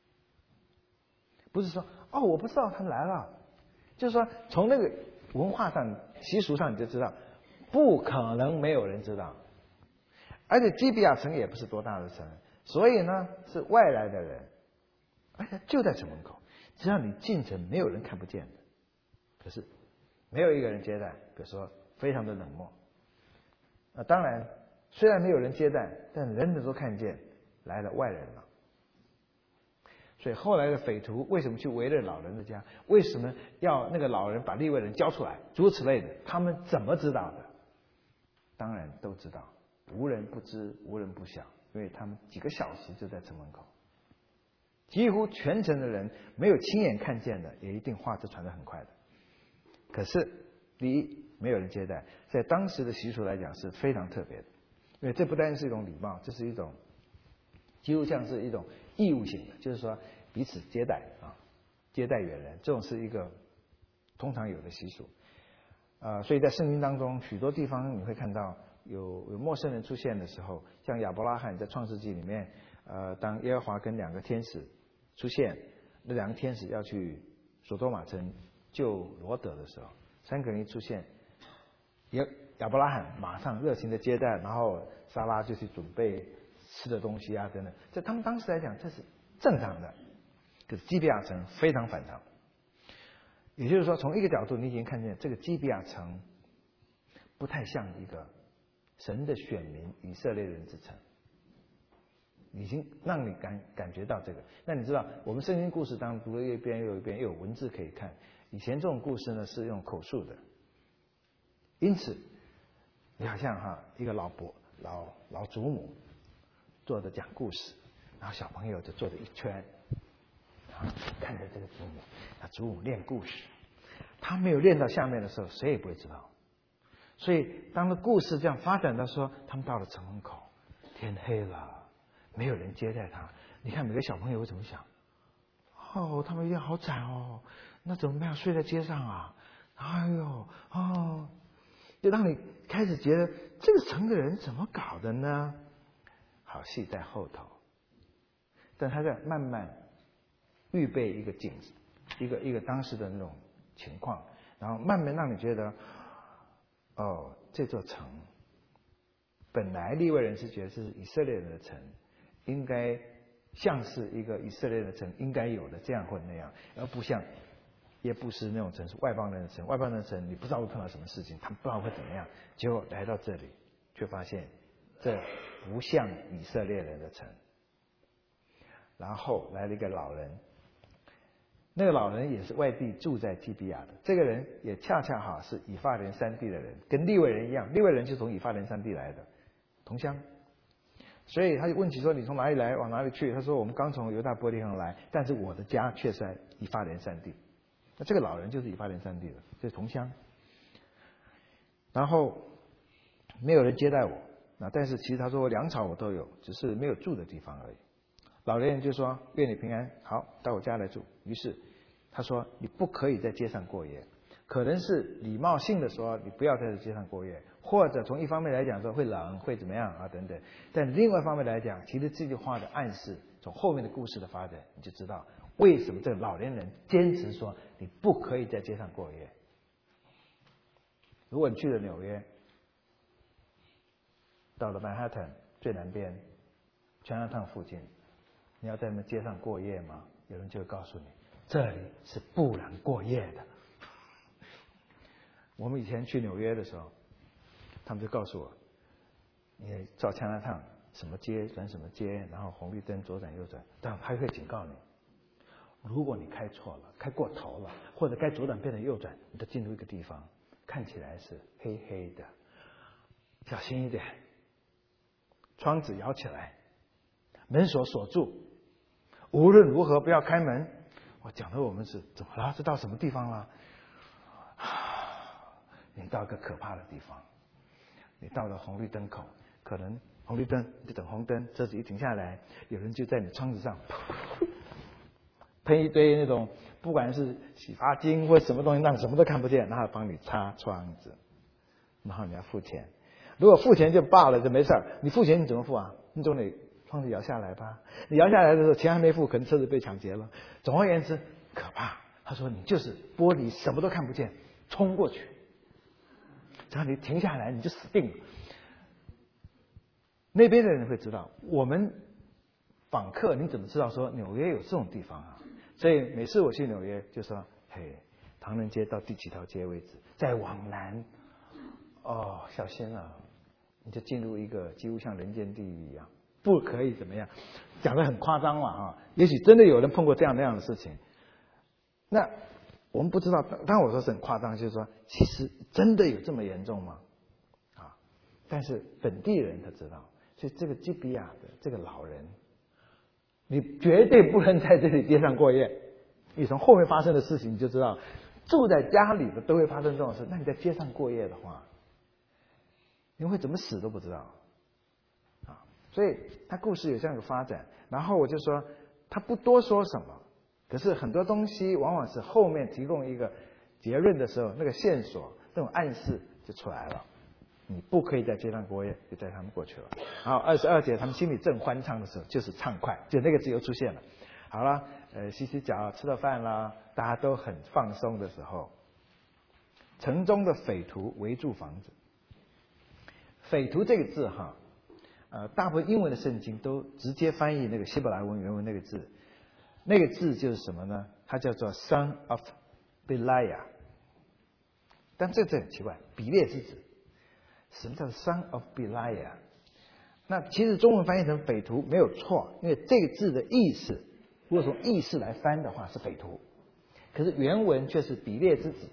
Speaker 1: 不是说哦，我不知道他们来了，就是说从那个文化上、习俗上你就知道，不可能没有人知道。而且基比亚城也不是多大的城，所以呢是外来的人，而且就在城门口，只要你进城，没有人看不见的。可是没有一个人接待，比如说非常的冷漠。那当然，虽然没有人接待，但人人都看见来了外人了。所以后来的匪徒为什么去围着老人的家？为什么要那个老人把利未人交出来？诸如此类的，他们怎么知道的？当然都知道，无人不知，无人不晓，因为他们几个小时就在城门口，几乎全城的人没有亲眼看见的，也一定话是传得很快的。可是第一，没有人接待，在当时的习俗来讲是非常特别的，因为这不单是一种礼貌，这是一种几乎像是一种义务性的，就是说彼此接待啊，接待远人，这种是一个通常有的习俗。呃，所以在圣经当中，许多地方你会看到有有陌生人出现的时候，像亚伯拉罕在创世纪里面，呃，当耶和华跟两个天使出现，那两个天使要去所多玛城救罗得的时候，三个人一出现，亚亚伯拉罕马上热情的接待，然后撒拉就去准备吃的东西啊等等，在他们当时来讲这是正常的。 可是基比亚城非常反常。也就是说，从一个角度，你已经看见这个基比亚城不太像一个神的选民以色列人之城，已经让你感感觉到这个。那你知道，我们圣经故事当中读了一遍又一遍，又有文字可以看。以前这种故事呢是用口述的，因此你好像哈一个老伯老老祖母坐着讲故事，然后小朋友就坐着一圈，然后看着这个祖母，那祖母念故事，他没有念到下面的时候，谁也不会知道。所以当这故事这样发展到说，他们到了城门口，天黑了，没有人接待他。你看每个小朋友会怎么想？哦，他们一样好惨哦，那怎么办？睡在街上啊？哎呦，哦，就让你开始觉得这个城的人怎么搞的呢？好戏在后头，但他在慢慢预备一个景，一个一个当时的那种情况，然后慢慢让你觉得，哦，这座城本来利未人是觉得是以色列人的城，应该像是一个以色列的城应该有的这样或那样，而不像耶布斯那种城是外邦人的城。外邦人的城你不知道会碰到什么事情，他们不知道会怎么样，结果来到这里却发现这不像以色列人的城。然后来了一个老人，那个老人也是外地住在基比亚的，这个人也恰恰好是以法莲山地的人，跟利未人一样，利未人就从以法莲山地来的，同乡。所以他就问起说：“你从哪里来，往哪里去？”他说：“我们刚从犹大伯利恒来，但是我的家却是在以法莲山地。”那这个老人就是以法莲山地的，就是同乡。然后没有人接待我，那但是其实他说粮草我都有，只是没有住的地方而已。老人就说：“愿你平安，好，到我家来住。”于是他说：“你不可以在街上过夜。”可能是礼貌性的说你不要在街上过夜，或者从一方面来讲说会冷会怎么样啊等等。但另外一方面来讲，其实这句话的暗示，从后面的故事的发展，你就知道为什么这个老年人坚持说你不可以在街上过夜。如果你去了纽约，到了曼哈顿最南边Chinatown附近，你要在那街上过夜吗？有人就会告诉你，这里是不能过夜的。我们以前去纽约的时候，他们就告诉我，你照Chinatown什么街转什么街，然后红绿灯左转右转，但他会警告你，如果你开错了，开过头了，或者该左转变成右转，你就进入一个地方，看起来是黑黑的，小心一点，窗子摇起来，门锁锁住，无论如何不要开门。我讲的我们是怎么了？这到什么地方了？你到一个可怕的地方，你到了红绿灯口，可能红绿灯你就等红灯，车子一停下来，有人就在你窗子上喷一堆那种不管是洗发精或什么东西，让什么都看不见，然后帮你擦窗子，然后你要付钱。如果付钱就罢了，就没事儿。你付钱你怎么付啊？你总得窗子摇下来吧？你摇下来的时候钱还没付，可能车子被抢劫了。总而言之，可怕。他说你就是玻璃什么都看不见，冲过去。只要你停下来，你就死定了。那边的人会知道，我们访客你怎么知道说纽约有这种地方啊？所以每次我去纽约就说，嘿，唐人街到第几条街为止，再往南，哦，小心啊，你就进入一个几乎像人间地狱一样，不可以怎么样，讲得很夸张嘛啊，也许真的有人碰过这样那样的事情。那我们不知道，当然我说是很夸张，就是说，其实真的有这么严重吗？啊，但是本地人他知道，所以这个基比亚的这个老人，你绝对不能在这里街上过夜。你从后面发生的事情你就知道，住在家里的都会发生这种事，那你在街上过夜的话，你会怎么死都不知道。啊，所以他故事有这样一个发展，然后我就说他不多说什么。可是很多东西往往是后面提供一个结论的时候，那个线索、那种暗示就出来了。你不可以在街上过夜，就带他们过去了。然后二十二节，他们心里正欢畅的时候，就是畅快，就那个字又出现了。好了，呃，洗洗脚，吃了饭啦，大家都很放松的时候，城中的匪徒围住房子。匪徒这个字哈，呃，大部分英文的圣经都直接翻译那个希伯来文原文那个字。 那个字就是什么呢？它叫做 son of Belial。但这这很奇怪，比列之子，什么叫 son of Belial？ 那其实中文翻译成匪徒没有错，因为这个字的意思，如果从意思来翻的话是匪徒，可是原文却是比列之子。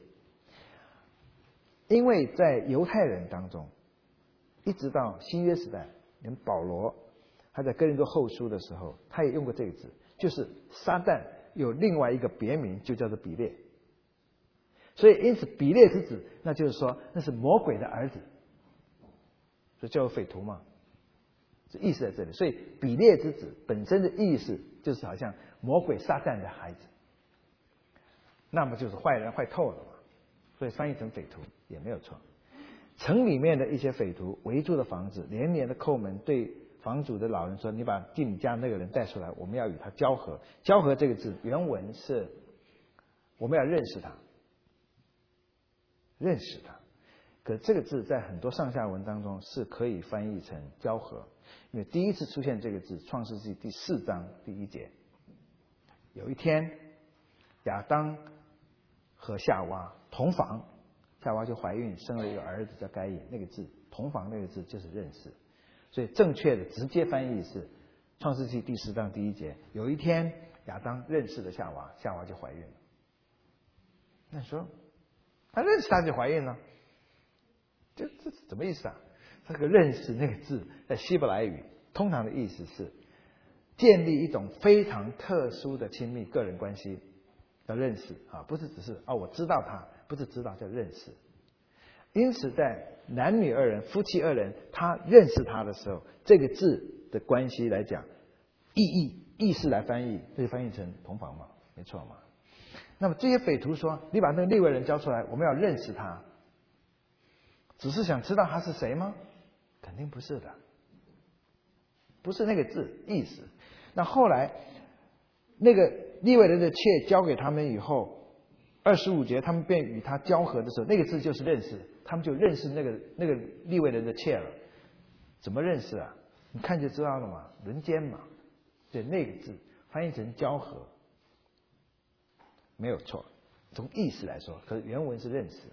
Speaker 1: 因为在犹太人当中，一直到新约时代，连保罗他在哥林多后书的时候，他也用过这个字，就是撒旦有另外一个别名，就叫做比列。所以因此比列之子，那就是说那是魔鬼的儿子，所以叫做匪徒嘛，这意思在这里。所以比列之子本身的意思就是好像魔鬼撒旦的孩子，那么就是坏人坏透了嘛，所以翻译成匪徒也没有错。城里面的一些匪徒围住了房子，连连的叩门，对房主的老人说：“你把进你家那个人带出来，我们要与他交合。”交合这个字原文是我们要认识他，认识他。可这个字在很多上下文当中是可以翻译成交合，因为第一次出现这个字，创世纪第四章第一节。有一天，亚当和夏娃同房，夏娃就怀孕，生了一个儿子叫该隐。那个字同房那个字就是认识，所以正确的直接翻译是创世纪第十章第一节。有一天，亚当认识了夏娃，夏娃就怀孕了。那你说他认识他就怀孕了，这这怎么意思啊？这个认识那个字在希伯来语通常的意思是建立一种非常特殊的亲密个人关系的认识啊，不是只是啊我知道他，不是知道，叫认识。因此在男女二人夫妻二人他认识他的时候，这个字的关系来讲，意义意思来翻译，这就翻译成同房嘛，没错嘛。那么这些匪徒说：“你把那个利未人交出来，我们要认识他。”只是想知道他是谁吗？肯定不是的，不是那个字意思。那后来那个利未人的妾交给他们以后，二十五节他们便与他交合的时候，那个字就是认识，他们就认识那个那个利未人的妾了。怎么认识啊？你看就知道了嘛，轮奸嘛。对，那个字翻译成交合没有错，从意思来说，可是原文是认识。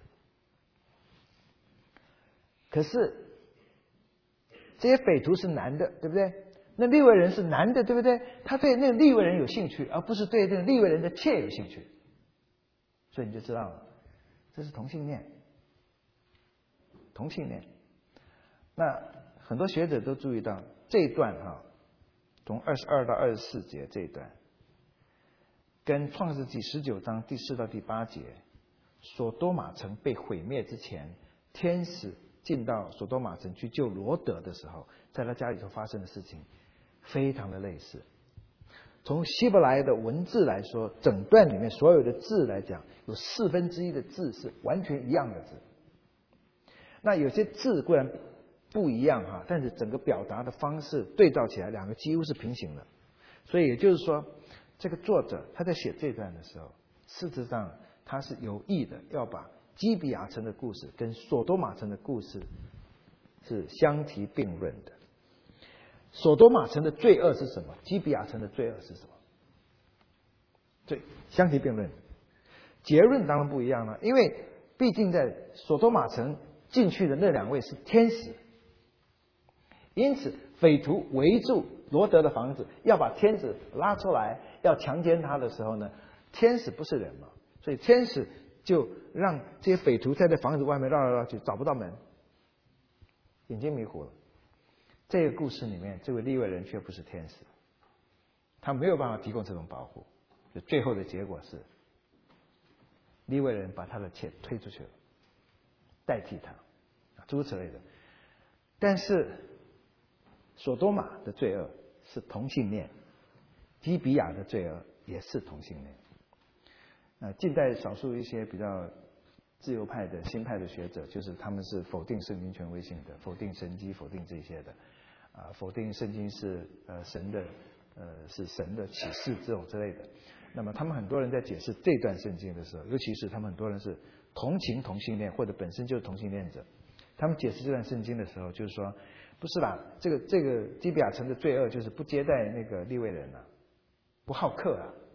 Speaker 1: 可是这些匪徒是男的，对不对？那利未人是男的，对不对？他对那个利未人有兴趣，而不是对那个利未人的妾有兴趣，所以你就知道了，这是同性恋。同性恋。那很多学者都注意到这一段哈、啊，从二十二到二十四节这一段，跟创世纪十九章第四到第八节，所多玛城被毁灭之前，天使进到所多玛城去救罗得的时候，在他家里头发生的事情非常的类似。从希伯来的文字来说，整段里面所有的字来讲，有四分之一的字是完全一样的字。那有些字固然不一样哈，但是整个表达的方式对照起来，两个几乎是平行的。所以也就是说，这个作者他在写这段的时候，事实上他是有意的要把基比亚城的故事跟所多玛城的故事是相提并论的。所多玛城的罪恶是什么？基比亚城的罪恶是什么？对，相提并论。结论当然不一样了，因为毕竟在所多玛城进去的那两位是天使，因此匪徒围住罗得的房子，要把天使拉出来，要强奸他的时候呢，天使不是人嘛，所以天使就让这些匪徒在这房子外面绕来绕去，找不到门，眼睛迷糊了。这个故事里面，这位利未人却不是天使，他没有办法提供这种保护，就最后的结果是，利未人把他的妾推出去了，代替他，诸如此类的。但是所多玛的罪恶是同性恋，基比亚的罪恶也是同性恋。呃，近代少数一些比较自由派的新派的学者，就是他们是否定圣经权威性的，否定神迹，否定这些的，啊、呃，否定圣经是呃神的，呃是神的启示这种之类的。那么他们很多人在解释这段圣经的时候，尤其是他们很多人是同情同性恋或者本身就是同性恋者，他们解释这段圣经的时候，就是说，不是啦，这个这个基比亚城的罪恶就是不接待那个利未人啊，不好客啊，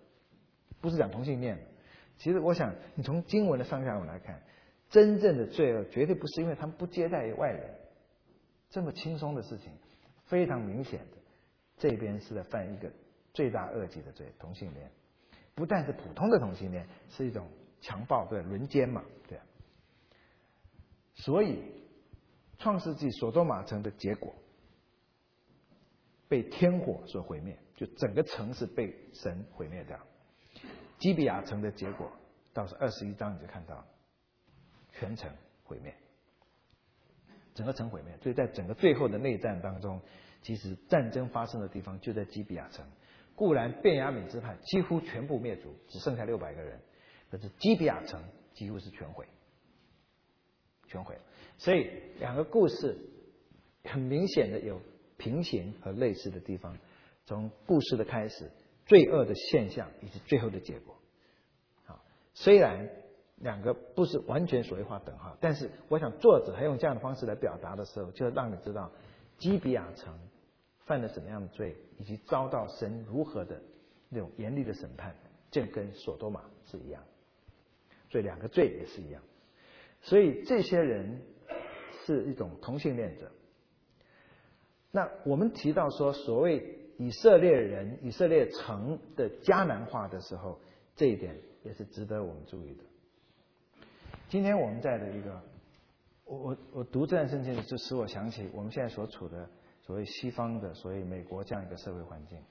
Speaker 1: 不是讲同性恋。其实我想，你从经文的上下文来看，真正的罪恶绝对不是因为他们不接待外人，这么轻松的事情，非常明显的，这边是在犯一个罪大恶极的罪，同性恋。不但是普通的同性恋，是一种强暴，对，轮奸嘛，对。所以，创世纪所多玛城的结果，被天火所毁灭，就整个城市被神毁灭掉。基比亚城的结果，到是二十一章你就看到，全城毁灭，整个城毁灭。所以在整个最后的内战当中，其实战争发生的地方就在基比亚城。固然便雅悯支派几乎全部灭族，只剩下六百个人，可是基比亚城几乎是全毁，全毁。所以两个故事很明显的有平行和类似的地方，从故事的开始，罪恶的现象以及最后的结果。好，虽然两个不是完全所谓画等号，但是我想作者还用这样的方式来表达的时候，就让你知道基比亚城犯了什么样的罪，以及遭到神如何的那种严厉的审判，这跟所多玛是一样，所以两个罪也是一样。所以这些人是一种同性恋者。那我们提到说所谓以色列人、以色列城的迦南化的时候，这一点也是值得我们注意的。今天我们在的一个，我我我读这段圣经就使我想起我们现在所处的所谓西方的所谓美国这样一个社会环境。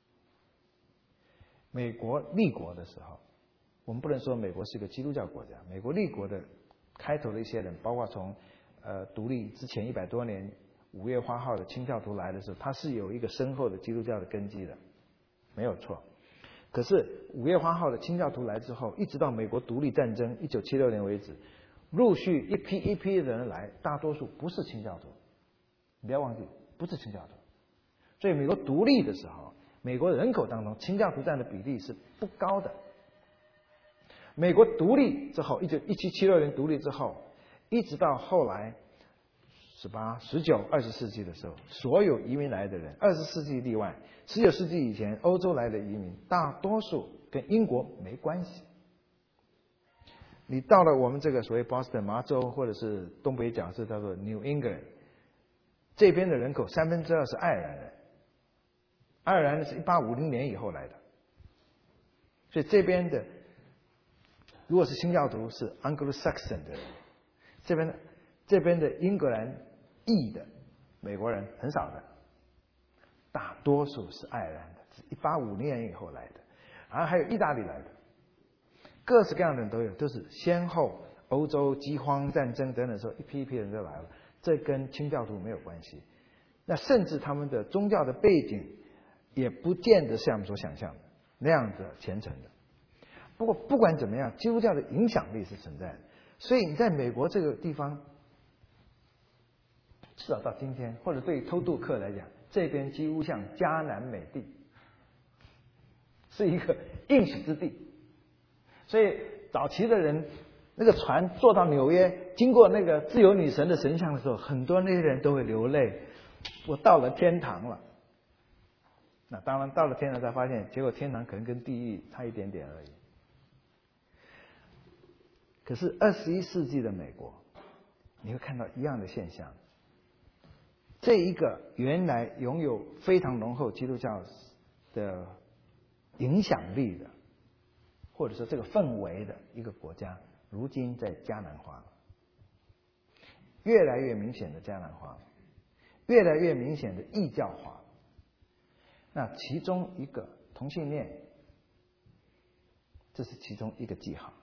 Speaker 1: 美国立国的时候，我们不能说美国是一个基督教国家。美国立国的开头的一些人，包括从呃独立之前一百多年五月花号的清教徒来的时候，他是有一个深厚的基督教的根基的，没有错。可是五月花号的清教徒来之后，一直到美国独立战争一九七六年为止，陆续一批一批的人来，大多数不是清教徒，你不要忘记，不是清教徒。所以美国独立的时候，美国人口当中清教徒占的比例是不高的。美国独立之后，一九一七七六年独立之后，一直到后来十八、十九、二十世纪的时候，所有移民来的人，二十世纪例外，十九世纪以前欧洲来的移民，大多数跟英国没关系。你到了我们这个所谓 Boston 麻州或者是东北角，是叫做 New England， 这边的人口三分之二是爱尔兰人，爱尔兰人是一八五零年以后来的，所以这边的如果是新教徒是 Anglo-Saxon 的人，这边的这边的英格兰裔的美国人很少的，大多数是爱尔兰的，是一八五零年以后来的，然后还有意大利来的，各式各样的人都有，都是先后欧洲饥荒、战争等等时候一批一批人就来了，这跟清教徒没有关系。那甚至他们的宗教的背景也不见得像我们所想象的那样的虔诚的。不过不管怎么样，基督教的影响力是存在的，所以你在美国这个地方，至少到今天，或者对于偷渡客来讲，这边几乎像迦南美地，是一个应许之地。所以早期的人，那个船坐到纽约，经过那个自由女神的神像的时候，很多那些人都会流泪，我到了天堂了。那当然到了天堂才发现，结果天堂可能跟地狱差一点点而已。可是二十一世纪的美国，你会看到一样的现象。这一个原来拥有非常浓厚基督教的影响力的，或者说这个氛围的一个国家，如今在迦南化了，越来越明显的迦南化了，越来越明显的异教化了。那其中一个同性恋，这是其中一个记号。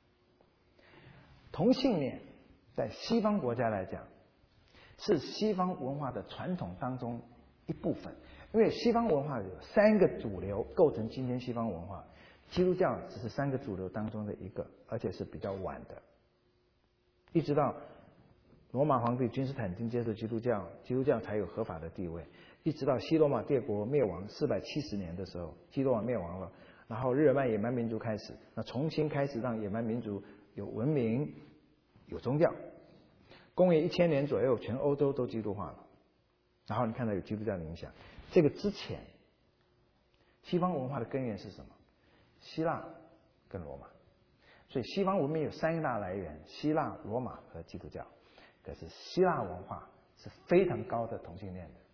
Speaker 1: 同性恋在西方国家来讲，是西方文化的传统当中一部分。因为西方文化有三个主流构成今天西方文化，基督教只是三个主流当中的一个，而且是比较晚的。一直到罗马皇帝君士坦丁接受基督教，基督教才有合法的地位。一直到西罗马帝国灭亡四百七十年的时候，西罗马灭亡了，然后日耳曼野蛮民族开始，那重新开始让野蛮民族有文明、有宗教。公元一千年左右，全欧洲都基督化了。然后你看到有基督教的影响。这个之前，西方文化的根源是什么？ 希腊跟罗马。所以西方文明有三大来源：希腊、罗马和基督教。可是希腊文化是非常高的同性恋的。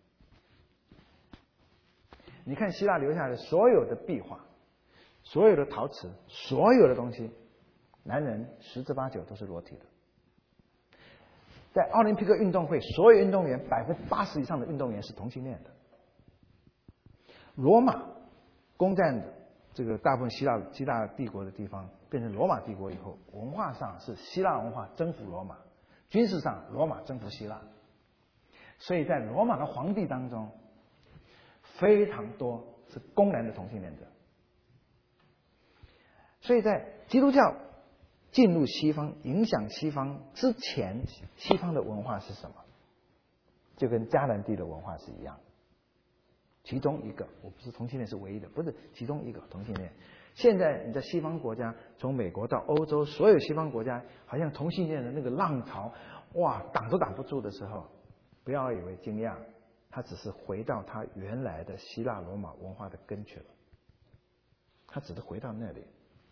Speaker 1: 你看希腊留下来的所有的壁画、所有的陶瓷、所有的东西，男人十之八九都是裸体的。在奥林匹克运动会，所有运动员百分之八十以上的运动员是同性恋的。罗马攻占这个大部分希腊希腊帝国的地方，变成罗马帝国以后，文化上是希腊文化征服罗马，军事上罗马征服希腊。所以在罗马的皇帝当中，非常多是公然的同性恋者。所以在基督教进入西方、影响西方之前，西方的文化是什么？就跟迦南地的文化是一样的。其中一个，我不是同性恋是唯一的，不是其中一个同性恋。现在你在西方国家，从美国到欧洲，所有西方国家，好像同性恋的那个浪潮，哇，挡都挡不住的时候，不要以为惊讶，它只是回到它原来的希腊罗马文化的根去了，它只是回到那里。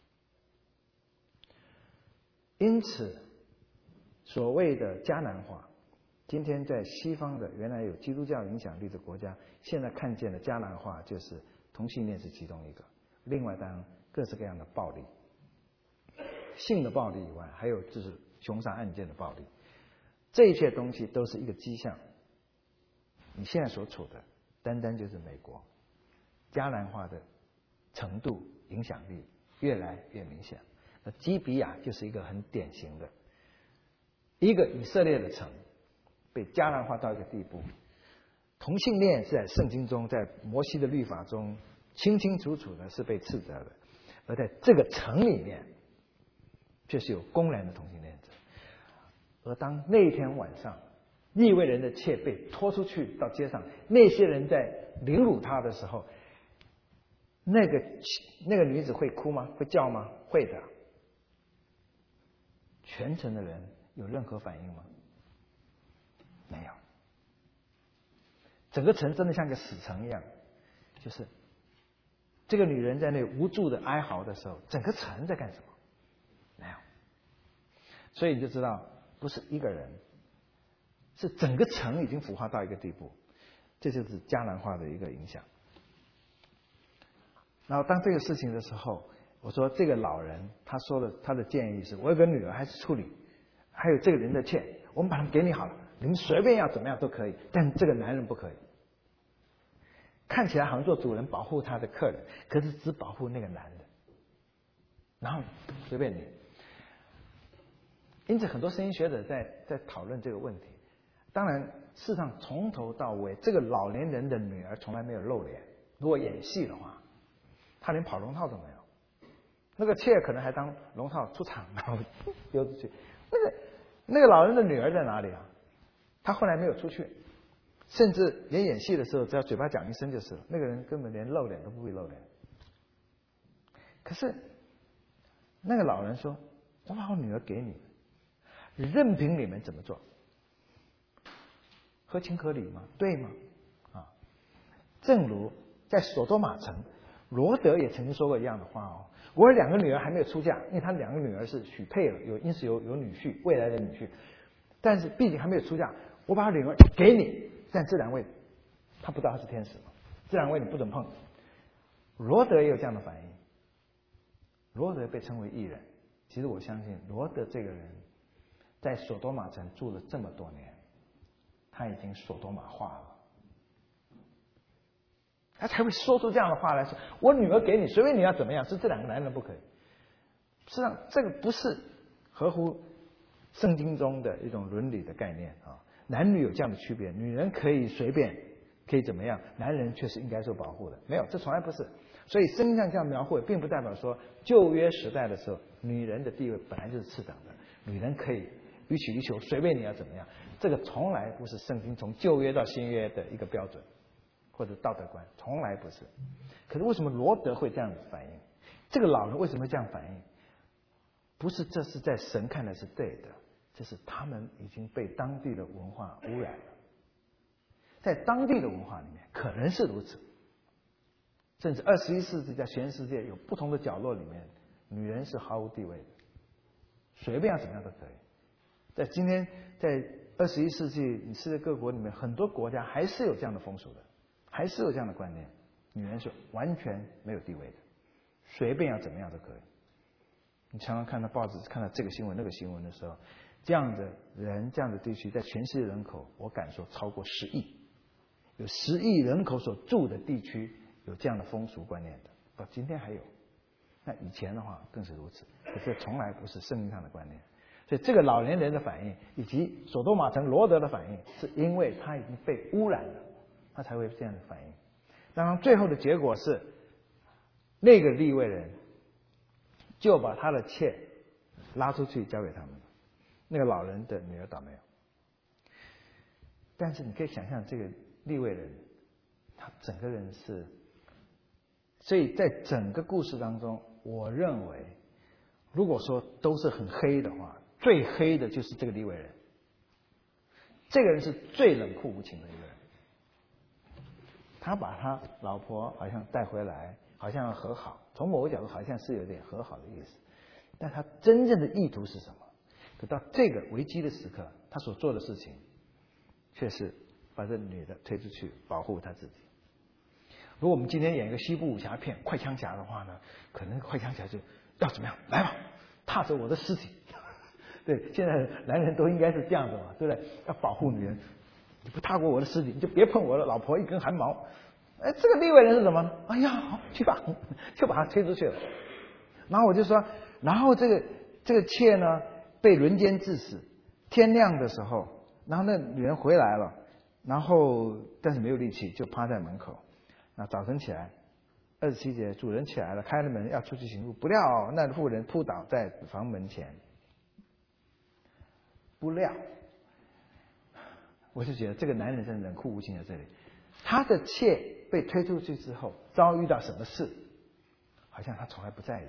Speaker 1: 因此，所谓的迦南化，今天在西方的原来有基督教影响力的国家，现在看见的迦南化就是同性恋是其中一个，另外当然各式各样的暴力，性的暴力以外，还有就是凶杀案件的暴力，这一切东西都是一个迹象。你现在所处的，单单就是美国迦南化的程度、影响力越来越明显。那基比亚就是一个很典型的一个以色列的城，被迦南化到一个地步。同性恋是在圣经中，在摩西的律法中清清楚楚的是被斥责的，而在这个城里面却是有公然的同性恋者。而当那一天晚上利未人的妾被拖出去到街上，那些人在凌辱她的时候，那个那个女子会哭吗？会叫吗？会的。全城的人有任何反应吗？没有。整个城真的像个死城一样，就是这个女人在那无助的哀嚎的时候，整个城在干什么？没有。所以你就知道，不是一个人，是整个城已经腐化到一个地步，这就是迦南化的一个影响。然后当这个事情的时候，我说这个老人他说的他的建议是，我有个女儿还是处理，还有这个人的妾，我们把他们给你好了，你们随便要怎么样都可以，但这个男人不可以。看起来好像做主人保护他的客人，可是只保护那个男的，然后随便你。因此很多声音学者在在讨论这个问题。当然事实上从头到尾，这个老年人的女儿从来没有露脸，如果演戏的话，她连跑龙套都没有。那个妾可能还当龙套出场，然后丢出去。那个那个老人的女儿在哪里啊？他后来没有出去，甚至连演戏的时候，只要嘴巴讲一声就是了。那个人根本连露脸都不会露脸。可是那个老人说：“我把我女儿给你，任凭你们怎么做，合情合理吗？对吗？”啊，正如在索多玛城，罗德也曾经说过一样的话哦。我有两个女儿还没有出嫁，因为他两个女儿是许配了，有因此有有女婿，未来的女婿，但是毕竟还没有出嫁，我把女儿给你，但这两位他不知道他是天使嘛，这两位你不准碰。罗德也有这样的反应。罗德被称为义人，其实我相信罗德这个人在索多玛城住了这么多年，他已经索多玛化了，他才会说出这样的话来说：“我女儿给你，随便你要怎么样，是这两个男人不可以。”实际上，这个不是合乎圣经中的一种伦理的概念啊。男女有这样的区别，女人可以随便，可以怎么样，男人却是应该受保护的。没有，这从来不是。所以圣经上这样描绘，并不代表说旧约时代的时候，女人的地位本来就是次等的，女人可以予取予求，随便你要怎么样。这个从来不是圣经从旧约到新约的一个标准。或者道德观，从来不是。可是为什么罗德会这样子反应？这个老人为什么会这样反应？不是这是在神看来是对的，这是他们已经被当地的文化污染了。在当地的文化里面可能是如此， 甚至二十一世纪在全世界有不同的角落里面，女人是毫无地位的，随便要怎么样都可以。在今天，在二十一世纪世界各国里面，很多国家还是有这样的风俗的，还是有这样的观念，女人是完全没有地位的，随便要怎么样都可以。你常常看到报纸，看到这个新闻那个新闻的时候，这样的人，这样的地区，在全世界人口，我敢说超过十亿，有十亿人口所住的地区有这样的风俗观念的，到今天还有。那以前的话更是如此，可是从来不是圣经上的观念。所以这个老年人的反应，以及索多玛城罗德的反应，是因为他已经被污染了，他才会这样的反应。当然，最后的结果是，那个利未人就把他的妾拉出去交给他们了。那个老人的女儿倒没有。但是你可以想象，这个利未人，他整个人是，所以在整个故事当中，我认为，如果说都是很黑的话，最黑的就是这个利未人。这个人是最冷酷无情的一个人。他把他老婆好像带回来，好像要和好，从某个角度好像是有点和好的意思，但他真正的意图是什么？可到这个危机的时刻，他所做的事情却是把这女的推出去保护他自己。如果我们今天演一个西部武侠片快枪侠的话呢，可能快枪侠就要怎么样？来吧，踏着我的尸体。对，现在男人都应该是这样子嘛，对不对？要保护女人，你不踏过我的尸体，你就别碰我的老婆一根汗毛。哎，这个利未人是什么呢？哎呀，好，去吧，就把他推出去了。然后我就说，然后这个这个妾呢被轮奸致死。天亮的时候，然后那女人回来了，然后但是没有力气，就趴在门口。那早晨起来，二十七节，主人起来了，开了门要出去行路，不料那妇人扑倒在房门前。不料，我就觉得这个男人真的冷酷无情在这里。他的妾被推出去之后，遭遇到什么事，好像他从来不在意。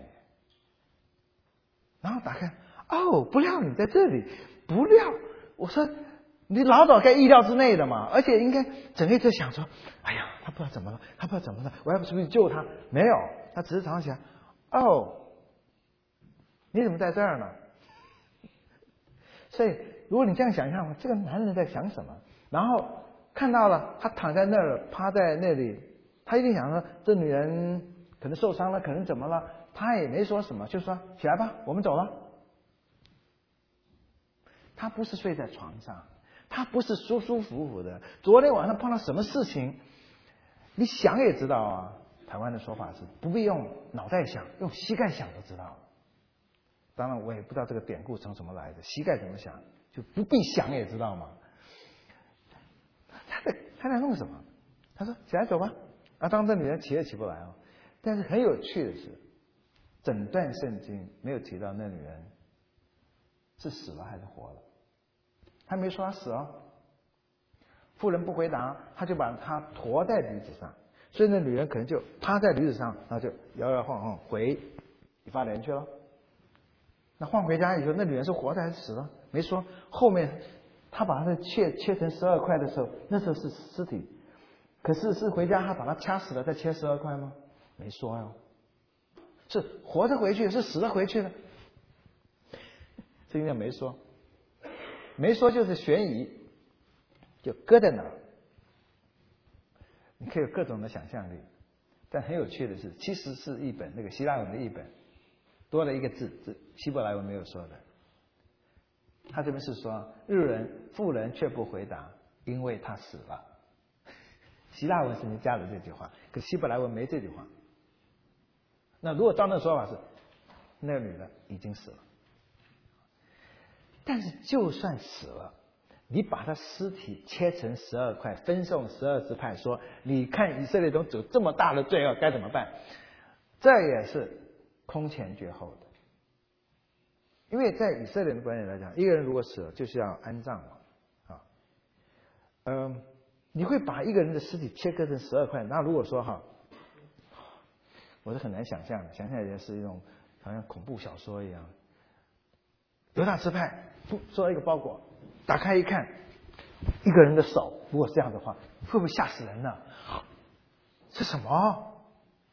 Speaker 1: 然后打开，哦，不料你在这里，不料，我说你老早该意料之内的嘛，而且应该整个就想说，哎呀，他不知道怎么了，他不知道怎么了，我要不出去救他？没有，他只是常常想，哦，你怎么在这儿呢？所以，如果你这样想象，这个男人在想什么？然后看到了他躺在那儿，趴在那里，他一定想说，这女人可能受伤了，可能怎么了？他也没说什么，就说起来吧，我们走了。他不是睡在床上，他不是舒舒服服的。昨天晚上碰到什么事情，你想也知道啊。台湾的说法是不必用脑袋想，用膝盖想都知道。当然我也不知道这个典故从什么来的，膝盖怎么想就不必想也知道嘛。他在他在弄什么？他说起来走吧。啊，当这女人起也起不来哦。但是很有趣的是，整段圣经没有提到那女人是死了还是活了，他没说她死哦。妇人不回答，他就把她驮在驴子上，所以那女人可能就趴在驴子上，然后就摇摇晃晃回以法莲去了。那换回家以后，那女人是活的还是死了？没说。后面他把他的切切成十二块的时候，那时候是尸体。可是是回家他把他掐死了再切十二块吗？没说哟。是活着回去，是死了回去的？这应该没说。没说就是悬疑，就搁在那儿。你可以有各种的想象力，但很有趣的是，其实是译本那个希腊文的译本。多了一个字，这希伯来文没有说的。他这边是说，日人妇人却不回答，因为他死了。希腊文圣经加了这句话，可希伯来文没这句话。那如果照那说法是，那个女的已经死了。但是就算死了，你把她尸体切成十二块，分送十二支派，说你看以色列中走这么大的罪恶该怎么办？这也是空前绝后的。因为在以色列的观念来讲，一个人如果死了就是要安葬嘛，啊，嗯，你会把一个人的尸体切割成十二块，那如果说哈，我是很难想象的，想象也是一种好像恐怖小说一样。犹大支派收到一个包裹，打开一看，一个人的手，如果这样的话，会不会吓死人呢？是什么？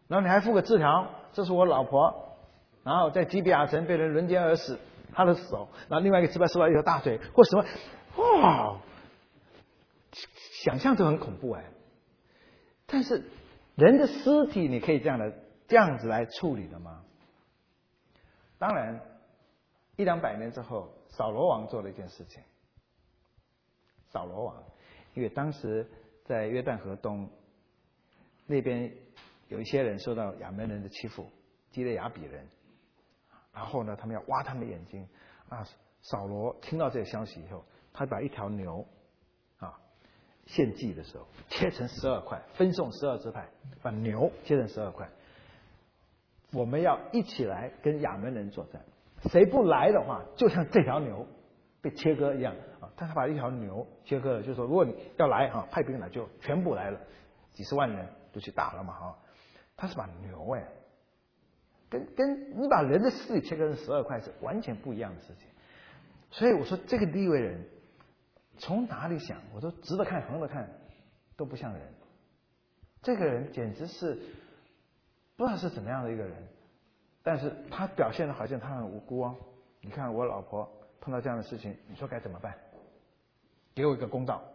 Speaker 1: 然后你还附个字条，这是我老婆，然后在基比亚城被人轮奸而死，她的手，然后另外一个支派受到一条大腿，或什么，哇，想象就很恐怖哎。但是人的尸体你可以这样的这样子来处理的吗？当然，一两百年之后，扫罗王做了一件事情。扫罗王，因为当时在约旦河东那边有一些人受到亚扪人的欺负，基列雅比人，然后呢，他们要挖他们的眼睛啊。扫罗听到这个消息以后，他把一条牛啊献祭的时候切成十二块，分送十二支派，把牛切成十二块。我们要一起来跟亚扪人作战，谁不来的话，就像这条牛被切割一样啊！但他把一条牛切割了，就是说，如果你要来哈，派兵来就全部来了，几十万人就去打了嘛哈。他是把牛哎，跟跟你把人的尸体切割成十二块是完全不一样的事情。所以我说这个利未人从哪里想，我都直着看横着看都不像人。这个人简直是不知道是怎么样的一个人，但是他表现的好像他很无辜哦。你看我老婆碰到这样的事情，你说该怎么办？给我一个公道。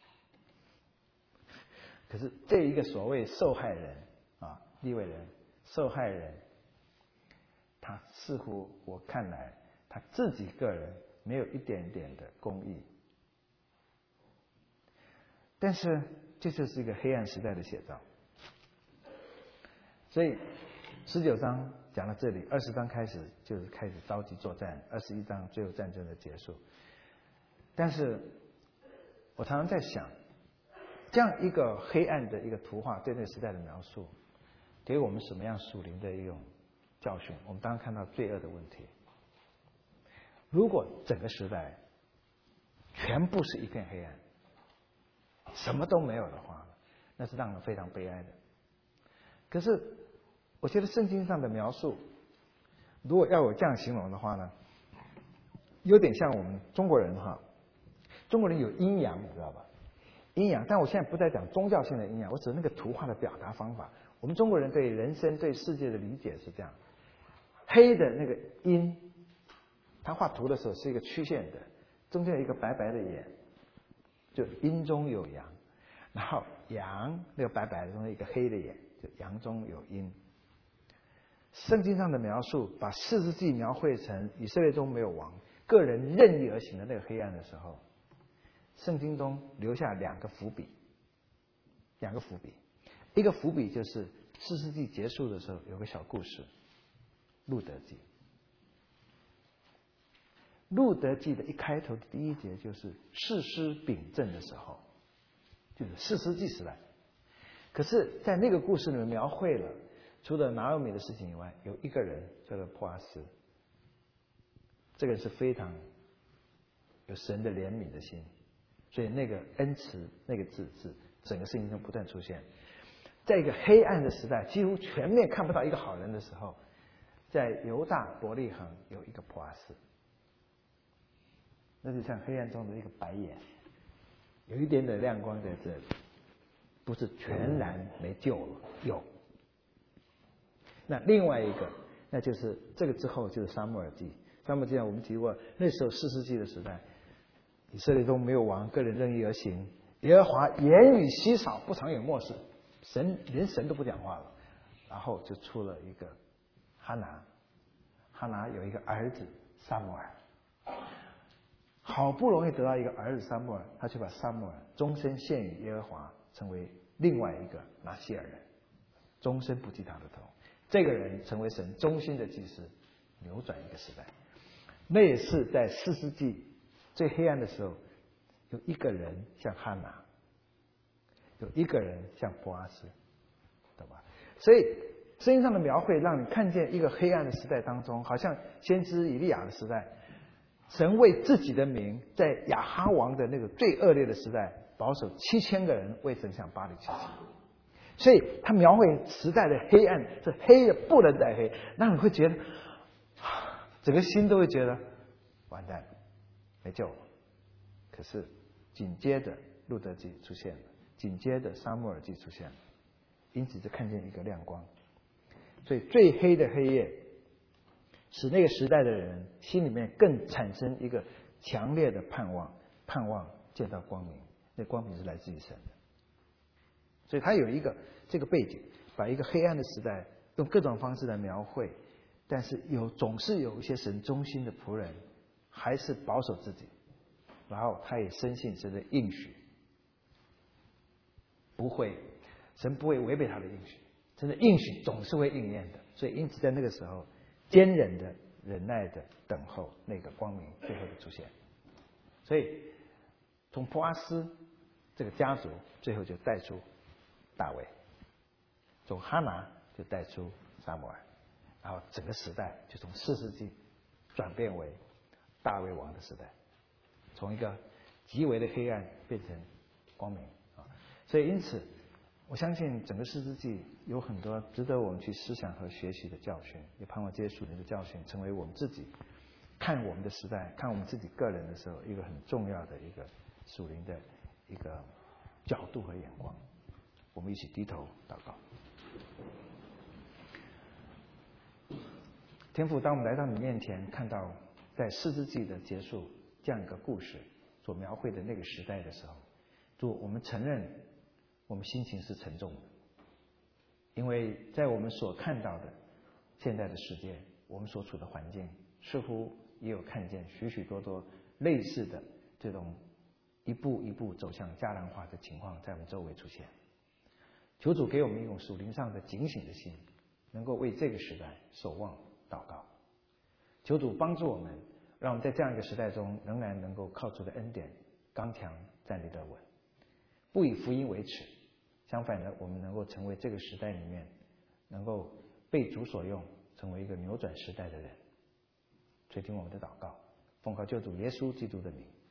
Speaker 1: 可是这一个所谓受害人啊，利未人受害人，他似乎我看来他自己个人没有一点点的公义。但是这就是一个黑暗时代的写照。所以十九章讲到这里，二十章开始就是开始召集作战，二十一章最后战争的结束。但是我常常在想，这样一个黑暗的一个图画对那个时代的描述，给我们什么样属灵的一种教训？我们当然看到罪恶的问题。如果整个时代全部是一片黑暗，什么都没有的话，那是让人非常悲哀的。可是我觉得圣经上的描述，如果要我这样形容的话呢，有点像我们中国人哈。中国人有阴阳，你知道吧？阴阳，但我现在不再讲宗教性的阴阳，我指那个图画的表达方法。我们中国人对人生、对世界的理解是这样：黑的那个阴，他画图的时候是一个曲线的，中间有一个白白的眼，就阴中有阳；然后阳那个白白的中间一个黑的眼，就阳中有阴。圣经上的描述把四世纪描绘成以色列中没有王，个人任意而行的那个黑暗的时候，圣经中留下两个伏笔，两个伏笔。一个伏笔就是四世纪结束的时候有个小故事，路德记。路德记的一开头的第一节就是士师秉政的时候，就是四世纪时代。可是在那个故事里面描绘了，除了拿俄米的事情以外，有一个人叫做波阿斯。这个人是非常有神的怜悯的心，所以那个恩慈那个字是整个圣经中不断出现。在一个黑暗的时代，几乎全面看不到一个好人的时候，在犹大伯利恒有一个波阿斯，那就像黑暗中的一个白眼，有一点点亮光在这里，不是全然没救了，有。那另外一个，那就是这个之后就是撒母耳记。撒母耳记我们提过，那时候四世纪的时代，以色列中没有王，个人任意而行，耶和华言语稀少，不常有默示，神连神都不讲话了。然后就出了一个哈拿，哈拿有一个儿子撒母耳，好不容易得到一个儿子撒母耳，他就把撒母耳终身献于耶和华，成为另外一个拿西尔人，终身不记他的头。这个人成为神忠心的祭司，扭转一个时代。那也是在四世纪最黑暗的时候，有一个人像哈拿，有一个人像波阿斯，对吧？所以圣经上的描绘让你看见一个黑暗的时代当中，好像先知以利亚的时代，神为自己的名在亚哈王的那个最恶劣的时代保守七千个人为神向巴黎祈祷。所以他描绘时代的黑暗，是黑的不能再黑，让你会觉得整个心都会觉得完蛋了，没救了。可是紧接着路德记出现了，紧接着撒母耳记出现了，因此就看见一个亮光。 所以最黑的黑夜，使那个时代的人心里面更产生一个强烈的盼望，盼望见到光明。那光明是来自于神的。所以他有一个这个背景，把一个黑暗的时代用各种方式来描绘，但是有总是有一些神忠心的仆人，还是保守自己，然后他也深信神的应许，不会，神不会违背他的应许，神的应许总是会应验的。所以因此在那个时候，坚忍的、忍耐的等候那个光明最后的出现。所以从波阿斯这个家族，最后就带出大卫，从哈拿就带出撒母耳，然后整个时代就从四世纪转变为大卫王的时代，从一个极为的黑暗变成光明啊！所以因此，我相信整个四世纪有很多值得我们去思想和学习的教训，也盼望这些属灵的教训成为我们自己看我们的时代、看我们自己个人的时候一个很重要的一个属灵的一个角度和眼光。我们一起低头祷告。天父，当我们来到你面前，看到在四世纪的结束这样一个故事所描绘的那个时代的时候，主，我们承认我们心情是沉重的，因为在我们所看到的现在的世界，我们所处的环境似乎也有看见许许多多类似的这种一步一步走向迦南化的情况在我们周围出现。求主给我们一种属灵上的警醒的心，能够为这个时代守望祷告。求主帮助我们，让我们在这样一个时代中仍然能够靠主的恩典刚强站立得稳，不以福音为耻，相反的，我们能够成为这个时代里面能够被主所用，成为一个扭转时代的人。垂听我们的祷告，奉靠救主耶稣基督的名。